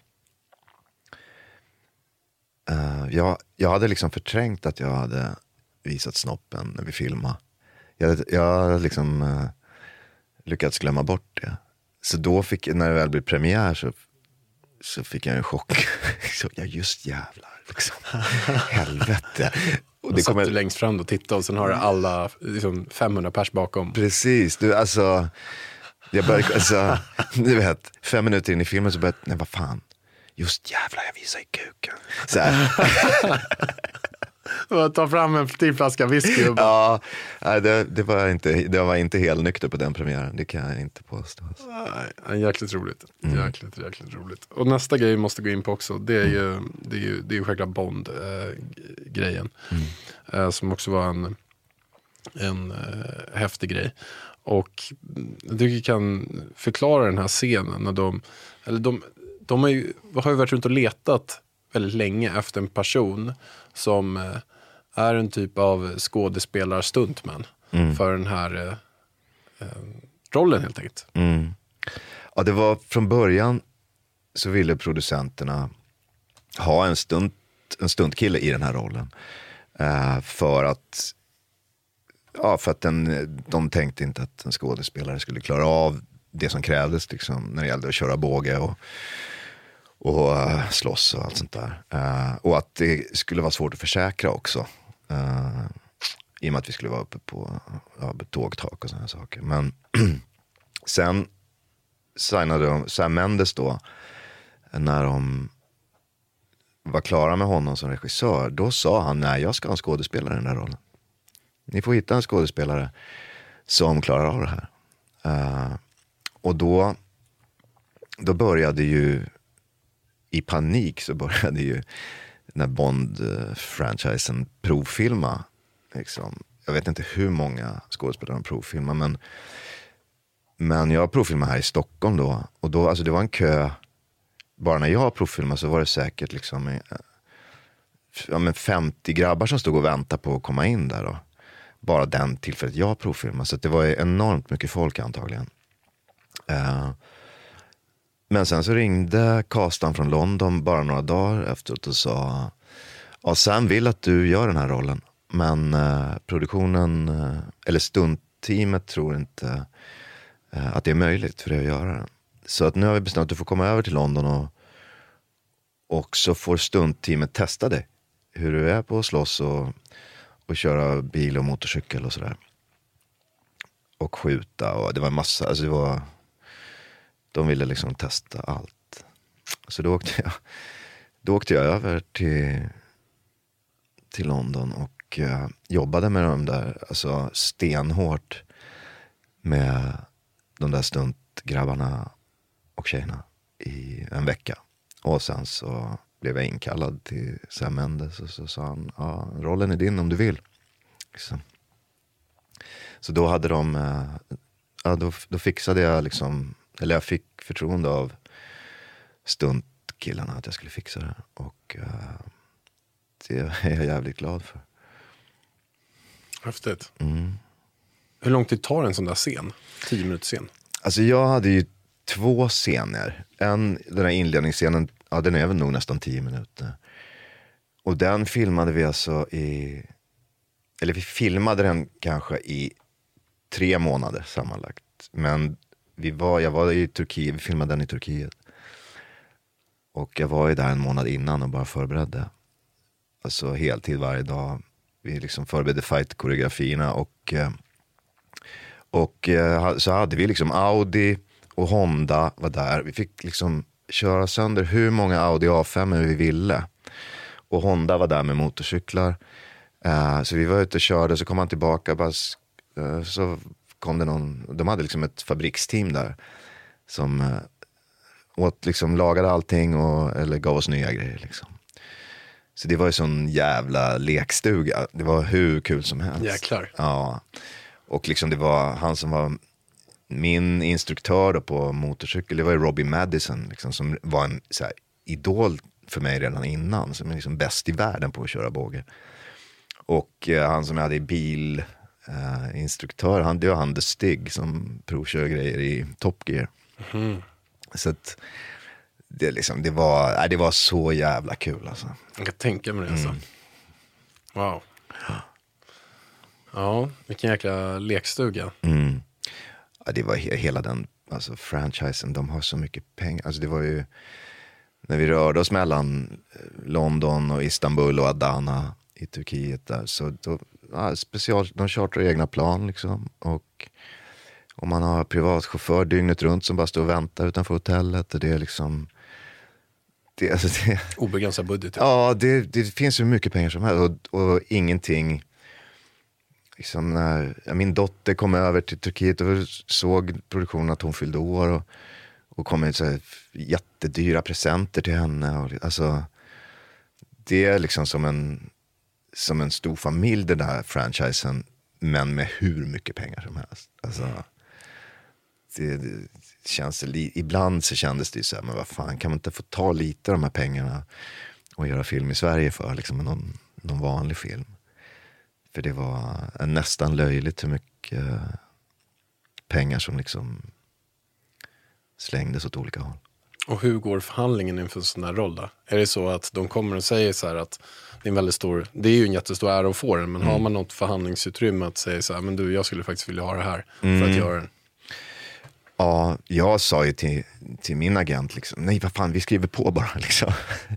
Uh, jag, jag hade liksom förträngt att jag hade visat snoppen när vi filmade. Jag, jag hade liksom uh, lyckats glömma bort det. Så då fick, när det väl blev premiär så, så fick jag en chock. Så jag just jävlar liksom. Helvete. Och det kommer... satt du längst fram och tittade och sen har du alla liksom, femhundra pers bakom. Precis, du alltså jag började, alltså, du vet, fem minuter in i filmen så började jag, nej vad fan, just jävlar jag visar i kuken. Så här. Ta fram en till flaska whisky och bara... Ja, det, det var inte det var inte helt nykter på den premiären. Det kan jag inte påstå. Nej, jäkligt roligt. Mm. Jäkligt, jäkligt roligt. Och nästa grej vi måste gå in på också, det är ju, mm. det är ju, det är ju själva Bond-grejen. Äh, mm. äh, som också var en, en äh, häftig grej. Och jag tycker jag kan förklara den här scenen när de, eller de, de har ju, har ju varit runt och letat väldigt länge efter en person som eh, är en typ av skådespelar-stuntman mm. för den här eh, rollen helt enkelt. Mm. Ja, det var från början så ville producenterna ha en stunt, en stuntkille i den här rollen. Eh, för att ja, för att den, de tänkte inte att en skådespelare skulle klara av det som krävdes liksom, när det gällde att köra båge och och uh, slåss och allt sånt där. Uh, och att det skulle vara svårt att försäkra också. Uh, I och med att vi skulle vara uppe på ja, tågtak och sådana saker. Men sen signade de Sam Mendes då, när de var klara med honom som regissör, då sa han, nej jag ska ha en skådespelare i den här rollen. Ni får hitta en skådespelare som klarar av det här. Uh, och då då började ju i panik så började ju när Bond-franchisen provfilma. Liksom. Jag vet inte hur många skådespelare de provfilmar, men, men jag provfilmade här i Stockholm då. Och då, alltså det var en kö. Bara när jag provfilmade så var det säkert liksom ja, men femtio grabbar som stod och väntade på att komma in där då. Bara den tillfället jag provfilmade. Så det var enormt mycket folk antagligen. Uh, Men sen så ringde castan från London bara några dagar efteråt och sa, ja, Sam vill att du gör den här rollen. Men eh, produktionen, eh, eller stuntteamet tror inte eh, att det är möjligt för dig att göra den. Så att nu har vi bestämt att du får komma över till London och, och så får stuntteamet testa dig. Hur du är på att slåss och, och köra bil och motorcykel och sådär. Och skjuta och det var en massa, alltså det var... De ville liksom testa allt. Så då åkte jag, då åkte jag över till, till London och uh, jobbade med dem där, alltså stenhårt med de där stuntgrabbarna och tjejerna i en vecka. Och sen så blev jag inkallad till Sam Mendes och så sa han, ja, rollen är din om du vill. Så, så då hade de, ja, då, då fixade jag liksom, eller jag fick förtroende av stuntkillarna att jag skulle fixa det. Och uh, det är jag jävligt glad för. Häftigt. Mm. Hur lång tid tar en sån där scen? Tio minuter scen? Alltså jag hade ju två scener. En, den här inledningsscenen, ja, den är väl nog nästan tio minuter. Och den filmade vi alltså i, eller vi filmade den kanske i tre månader sammanlagt. Men vi var, jag var i Turkiet, vi filmade den i Turkiet. Och jag var ju där en månad innan och bara förberedde. Alltså heltid varje dag. Vi liksom förberedde fight-koreografierna och, och så hade vi liksom Audi och Honda var där. Vi fick liksom köra sönder hur många Audi A fem vi ville. Och Honda var där med motorcyklar. Uh, så vi var ute och körde, så kom han tillbaka. Bara, uh, så kom det någon, de hade liksom ett fabriksteam där. Som uh, åt, liksom, lagade allting och, eller gav oss nya grejer liksom. Så det var ju sån jävla lekstuga. Det var hur kul som helst. Jäklar. Ja. Och liksom det var han som var min instruktör då på motorcykel. Det var ju Robbie Madison liksom, som var en så här, idol för mig redan innan. Som är liksom bäst i världen på att köra båge. Och eh, han som jag hade i bil eh, instruktör, han, det var han The Stig som provkör grejer i Top Gear. Mm. Så att det, liksom, det, var, nej, det var så jävla kul alltså. Jag kan tänka mig det alltså. Mm. Wow. Ja, vilken jäkla lekstuga. Mm. Ja, det var he- hela den alltså, franchisen, de har så mycket pengar. Alltså det var ju, när vi rörde oss mellan London och Istanbul och Adana i Turkiet där, så då, ja, special, de chartrar egna plan liksom. Och om man har privatchaufför dygnet runt som bara står och väntar utanför hotellet, och det är liksom det, alltså det, obegränsad budget. Ja, det, det finns ju mycket pengar som helst och, och ingenting liksom när ja, min dotter kom över till Turkiet och såg produktionen att hon fyllde år och, och kom med så här jättedyra presenter till henne och, alltså det är liksom som en som en stor familj den där franchisen, men med hur mycket pengar som helst. Alltså det, det känns ibland så kändes det ju så här, men vad fan, kan man inte få ta lite av de här pengarna och göra film i Sverige för liksom någon, någon vanlig film? För det var nästan löjligt hur mycket pengar som liksom slängdes åt olika håll. Och hur går förhandlingen inför en sån här roll då? Är det så att de kommer och säger så här att det är en väldigt stor, det är ju en jättestor ära att få den, men mm. har man något förhandlingsutrymme att säga så här, men du, jag skulle faktiskt vilja ha det här för mm. att göra den? Ja, jag sa ju till, till min agent liksom, nej vad fan, vi skriver på bara liksom.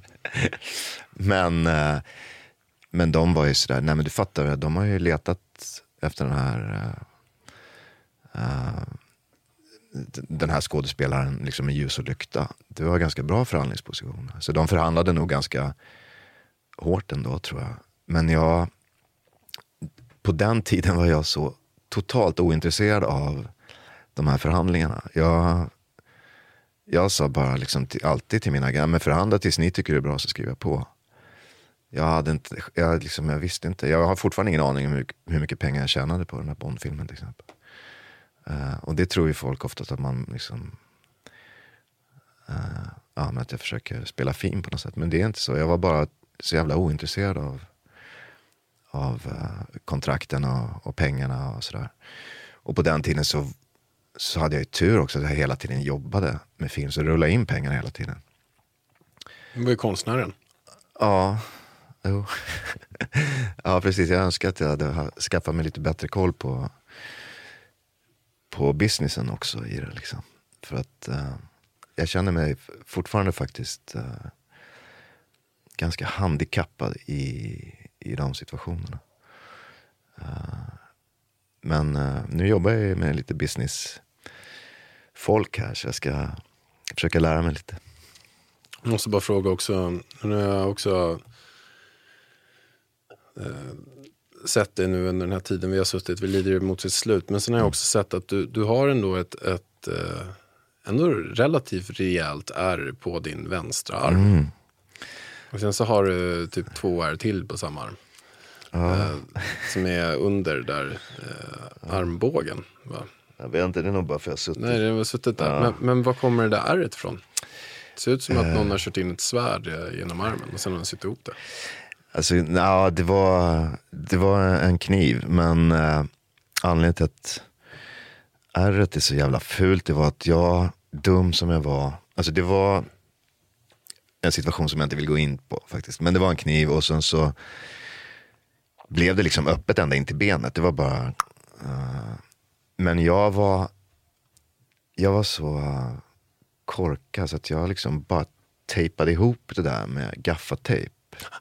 men men de var ju sådär, nej men du fattar, de har ju letat efter den här uh, den här skådespelaren liksom med ljus och lykta. Det var ganska bra förhandlingsposition. Så de förhandlade nog ganska hårt ändå, tror jag. Men jag på den tiden var jag så totalt ointresserad av de här förhandlingarna. Jag, jag sa bara liksom till, alltid till mina agenter, men förhandla tills ni tycker det är bra så skriver jag på. Jag hade inte, jag, liksom, jag visste inte. Jag har fortfarande ingen aning om hur, hur mycket pengar jag tjänade på den här Bond-filmen till exempel. Uh, och det tror ju folk ofta att man liksom uh, ja, men att jag försöker spela fin på något sätt. Men det är inte så. Jag var bara så jävla ointresserad av av uh, kontrakten och, och pengarna och sådär. Och på den tiden så så hade jag ju tur också att jag hela tiden jobbade med film, så rullade in pengarna hela tiden. Du var ju konstnären. Ja, jo. Ja, precis. Jag önskar att jag hade skaffat mig lite bättre koll på på businessen också i det liksom. För att uh, jag känner mig fortfarande faktiskt uh, ganska handikappad i, i de situationerna. Uh, men uh, nu jobbar jag med lite business folk här, så jag ska försöka lära mig lite. Jag måste bara fråga också, nu har jag också eh, sett det nu under den här tiden vi har suttit, vi lider mot sitt slut, men sen har jag också sett att du, du har ändå ett, ett ett eh, ändå relativt rejält ärr på din vänstra arm. Mm. Och sen så har du typ två ärr till på samma arm. Ja. Eh, som är under där eh, armbågen. Va? Jag vet inte, det är nog bara för att jag har suttit. Nej, det har suttit där. Ja. Men, men vad kommer det där ärret ifrån? Det ser ut som att någon har kört in ett svärd eh, genom armen och sen har den suttit ihop det. Alltså, ja, det var, det var en kniv, men eh, anledningen till att ärret är så jävla fult, det var att jag, dum som jag var, alltså det var en situation som jag inte vill gå in på faktiskt, men det var en kniv och sen så blev det liksom öppet ända in till benet, det var bara uh, men jag var jag var så uh, korkad så att jag liksom bara tejpade ihop det där med gaffatejp.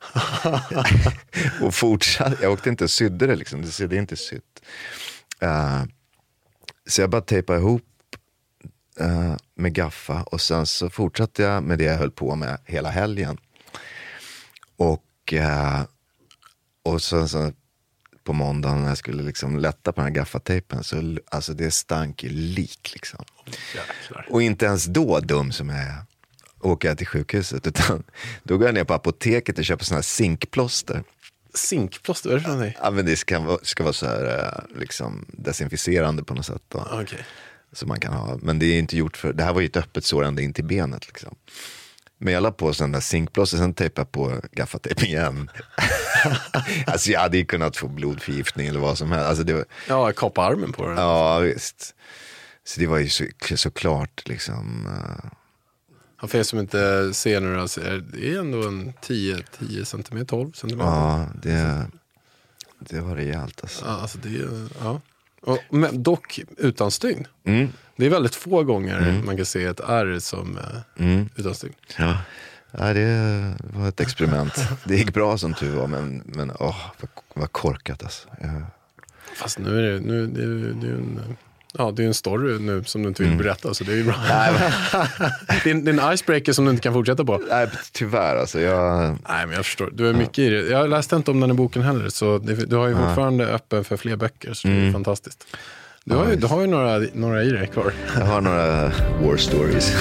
Och fortsatte, jag åkte inte och sydde det liksom, det är inte sytt. Uh, så jag bara tejpade ihop uh, med gaffa och sen så fortsatte jag med det jag höll på med hela helgen. Och uh, och sen så på måndagen när jag skulle liksom lätta på den här gaffatejpen så alltså det stank ju lik liksom. Jäklar. Och inte ens då dum som jag är åker jag till sjukhuset, utan då går jag ner på apoteket och köper såna här zinkplåster. Zinkplåster, vad är det för någonting? Ja, men det ska vara, ska vara så här liksom desinficerande på något sätt då. Okay. Så man kan ha, men det är inte gjort för, det här var ju ett öppet sår ända in till benet liksom. Men jag la på sån där zinkplåster, sen tejpade på gaffatejp igen. Alltså jag hade ju kunnat få blodförgiftning eller vad som helst. Alltså det var, ja, kappa armen på den. Ja, visst. Så det var ju så, såklart liksom... Uh, Ja, för er som inte ser nu, alltså, det är ändå en tio centimeter, tolv centimeter. Ja, det, det var rejält alltså. Ja, alltså det är, ja. Och, men dock utan stygn. Mm. Det är väldigt få gånger mm. man kan se ett ärr som mm. utan stygn. Ja. Ja, det var ett experiment. Det gick bra som tur var, men, men åh, vad, vad korkat alltså. Ja. Fast nu är det, nu, det, är, det är en... Ja, det är en story nu som du inte vill berätta, mm. så det är ju bra. Nej, men... det, är en, det är en icebreaker som du inte kan fortsätta på. Nej, tyvärr alltså. Jag... Nej, men jag förstår. Du är mycket ja. i det. Jag läste inte om den i boken heller, så det, du har ju ja. fortfarande öppen för fler böcker, så det är mm. fantastiskt. Du har ju, du har ju några, några i dig kvar. Jag har några war stories.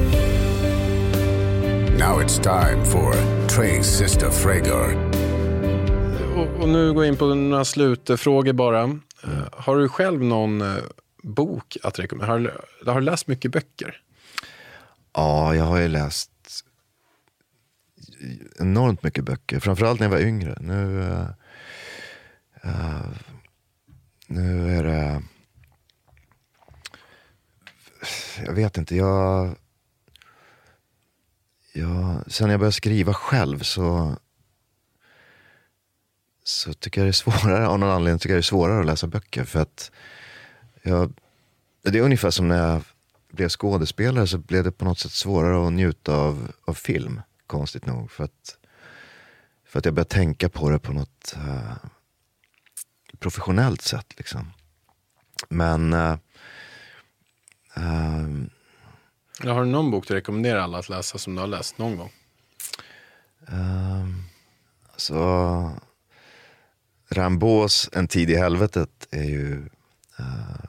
Now it's time for Trey's sister Frager. Och, och nu går jag in på några slutfrågor bara. Mm. Uh, har du själv någon... Uh, bok att rekommendera? Har, har du läst mycket böcker? Ja, jag har ju läst enormt mycket böcker. Framförallt när jag var yngre. Nu, uh, uh, nu är det... Jag vet inte, jag... jag sen jag började skriva själv så... Så tycker jag det är svårare. Av någon anledning tycker jag det är svårare att läsa böcker. För att jag, det är ungefär som när jag blev skådespelare, så blev det på något sätt svårare att njuta av, av film, konstigt nog, för att, för att jag började tänka på det på något uh, professionellt sätt liksom. Men uh, uh, har du någon bok du rekommenderar alla att läsa som du har läst någon gång? Uh, så Rimbaud's En tid i helvetet är ju uh,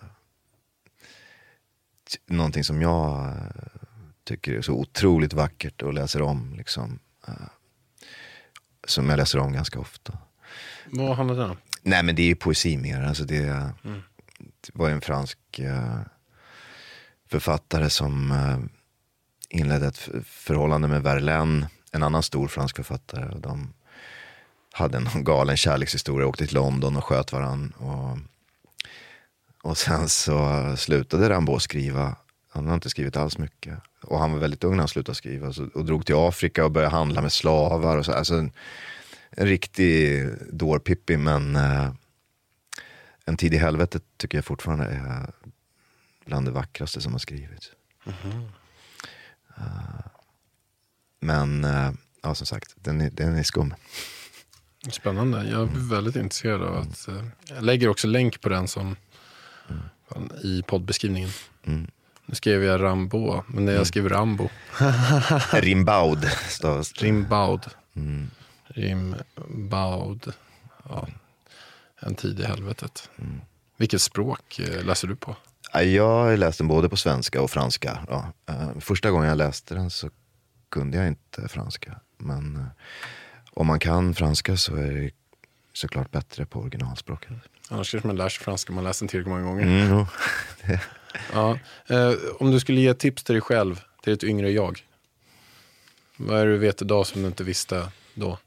någonting som jag uh, tycker är så otroligt vackert och läser om liksom, uh, som jag läser om ganska ofta. Vad handlar det om? Nej, men det är ju poesi mer. Alltså det, mm. det var en fransk uh, författare som uh, inledde ett förhållande med Verlaine, en annan stor fransk författare, och de hade en galen kärlekshistoria, åkte till London och sköt varann. Och, och sen så slutade Rimbaud skriva. Han har inte skrivit alls mycket. Och han var väldigt ung när han slutade skriva. Så, och drog till Afrika och började handla med slavar. Och så, alltså en, en riktig dårpippi. Men eh, En tid i helvetet tycker jag fortfarande är bland det vackraste som har skrivits. Mm-hmm. Uh, men uh, ja, som sagt, den är, den är skum. Spännande. Jag blir väldigt intresserad av att... Uh, jag lägger också länk på den som mm. i poddbeskrivningen. Mm. Nu skrev jag Rimbaud, men när jag mm. skriver Rambo. Rimbaud. Rimbaud. Mm. Rimbaud. Ja. En tid i helvetet. Mm. Vilket språk läser du på? Jag har läst den både på svenska och franska. Ja. Första gången jag läste den så kunde jag inte franska. Men om man kan franska så är det såklart bättre på originalspråket. Annars kanske man lär sig franska om man läser den tillräckligt många gånger. Mm, no. Ja. Eh, om du skulle ge tips till dig själv, till ett yngre jag. Vad är det du vet idag som du inte visste då?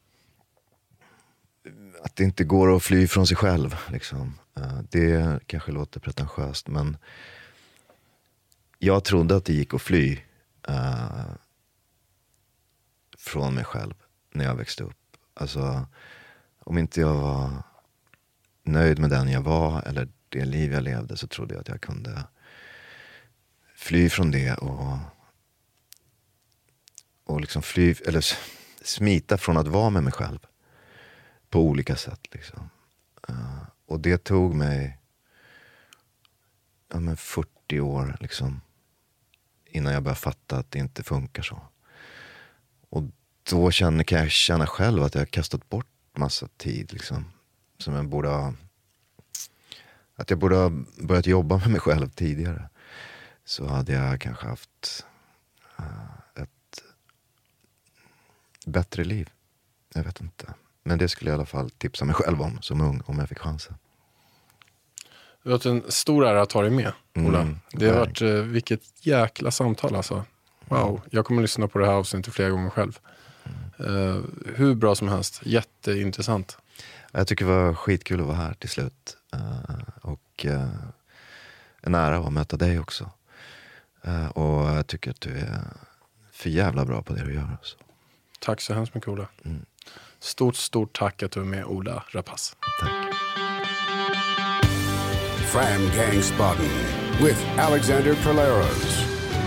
Att det inte går att fly från sig själv. Liksom. Det kanske låter pretentiöst, men jag trodde att det gick att fly uh, från mig själv när jag växte upp. Alltså, om inte jag var nöjd med den jag var eller det liv jag levde, så trodde jag att jag kunde fly från det och och liksom fly, eller smita från att vara med mig själv på olika sätt liksom. Uh, och det tog mig ja, men fyrtio år liksom innan jag började fatta att det inte funkar så. Och då känner, kan jag känna själv att jag har kastat bort massa tid liksom, som jag borde ha, att jag borde ha börjat jobba med mig själv tidigare. Så hade jag kanske haft uh, ett bättre liv. Jag vet inte. Men det skulle jag i alla fall tipsa mig själv om som ung, om jag fick chansen. Det har varit en stor ära att ha dig med, Ola. Mm, det har varit, eh, vilket jäkla samtal alltså. Wow, jag kommer att lyssna på det här avsnittet flera gånger själv. Mm. Uh, hur bra som helst, jätteintressant. Jag tycker det var skitkul att vara här till slut. Uh, och uh, en ära att möta dig också. Uh, och jag tycker att du är för jävla bra på det du gör. Alltså. Tack så hemskt mycket, Ola. Mm. Stort, stort tack att du är med, Ola Rapace. Tack. Fram Gangsbotten with Alexander Polaros.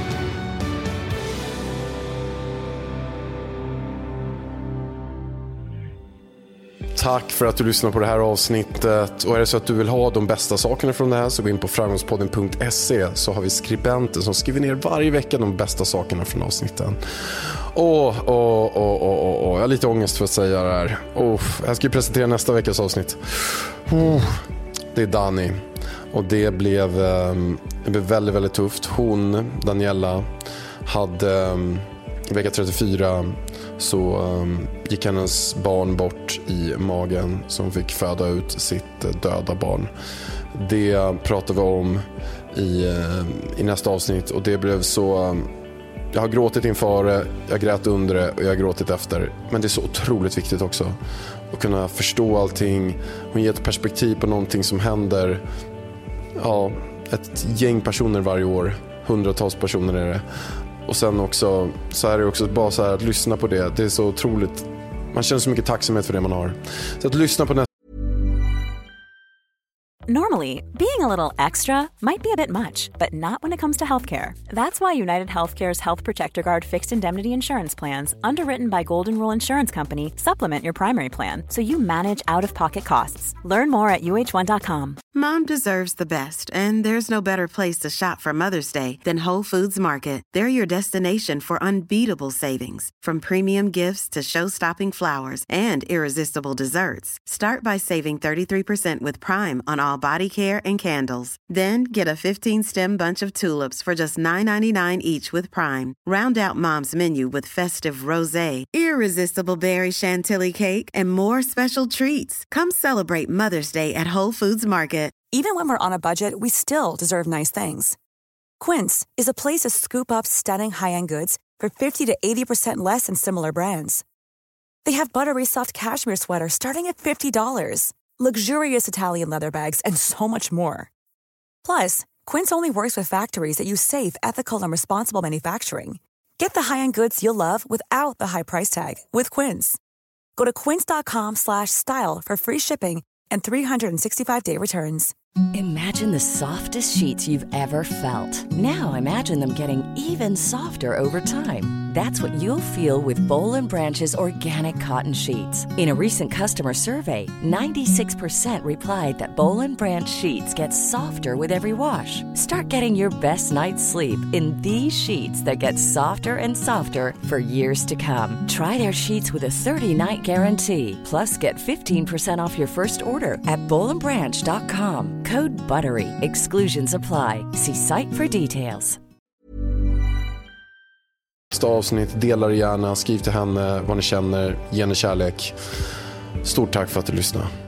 Tack för att du lyssnar på det här avsnittet. Och är det så att du vill ha de bästa sakerna från det här, så gå in på framgångspodden punkt se, så har vi skribenter som skriver ner varje vecka de bästa sakerna från avsnitten. Åh, åh, åh, åh, åh. Jag har lite ångest för att säga det här. Oh, jag ska ju presentera nästa veckas avsnitt. Oh, det är Dani. Och det blev, det blev väldigt, väldigt tufft. Hon, Daniela, hade i vecka trettiofyra så um, gick hennes barn bort i magen, som fick föda ut sitt döda barn. Det pratar vi om i, uh, i nästa avsnitt, och det blev så... Um, jag har gråtit inför det, jag grät under det och jag har gråtit efter. Men det är så otroligt viktigt också att kunna förstå allting. Hon ger ett perspektiv på någonting som händer. Ja, ett gäng personer varje år. Hundratals personer är det. Och sen också så är det också bara så här att lyssna på det. Det är så otroligt. Man känner så mycket tacksamhet för det man har. Så att lyssna på nästa. Normally, being a little extra might be a bit much, but not when it comes to healthcare. That's why United Healthcare's Health Protector Guard fixed indemnity insurance plans, underwritten by Golden Rule Insurance Company, supplement your primary plan so you manage out-of-pocket costs. Learn more at U H one dot com. Mom deserves the best, and there's no better place to shop for Mother's Day than Whole Foods Market. They're your destination for unbeatable savings, from premium gifts to show-stopping flowers and irresistible desserts. Start by saving thirty-three percent with Prime on all body care and candles. Then get a fifteen-stem bunch of tulips for just nine ninety-nine each with Prime. Round out Mom's menu with festive rosé, irresistible berry chantilly cake, and more special treats. Come celebrate Mother's Day at Whole Foods Market. Even when we're on a budget, we still deserve nice things. Quince is a place to scoop up stunning high-end goods for fifty to eighty percent less than similar brands. They have buttery soft cashmere sweaters starting at fifty dollars, luxurious Italian leather bags, and so much more. Plus, Quince only works with factories that use safe, ethical, and responsible manufacturing. Get the high-end goods you'll love without the high price tag with Quince. Go to quince dot com slash style for free shipping and three sixty-five day returns. Imagine the softest sheets you've ever felt. Now imagine them getting even softer over time. That's what you'll feel with Boll and Branch's organic cotton sheets. In a recent customer survey, ninety-six percent replied that Boll and Branch sheets get softer with every wash. Start getting your best night's sleep in these sheets that get softer and softer for years to come. Try their sheets with a thirty-night guarantee. Plus, get fifteen percent off your first order at boll and branch dot com. Code BUTTERY. Exclusions apply. See site for details. Nästa avsnitt, dela det gärna, skriv till henne vad ni känner, ge henne kärlek. Stort tack för att du lyssnade.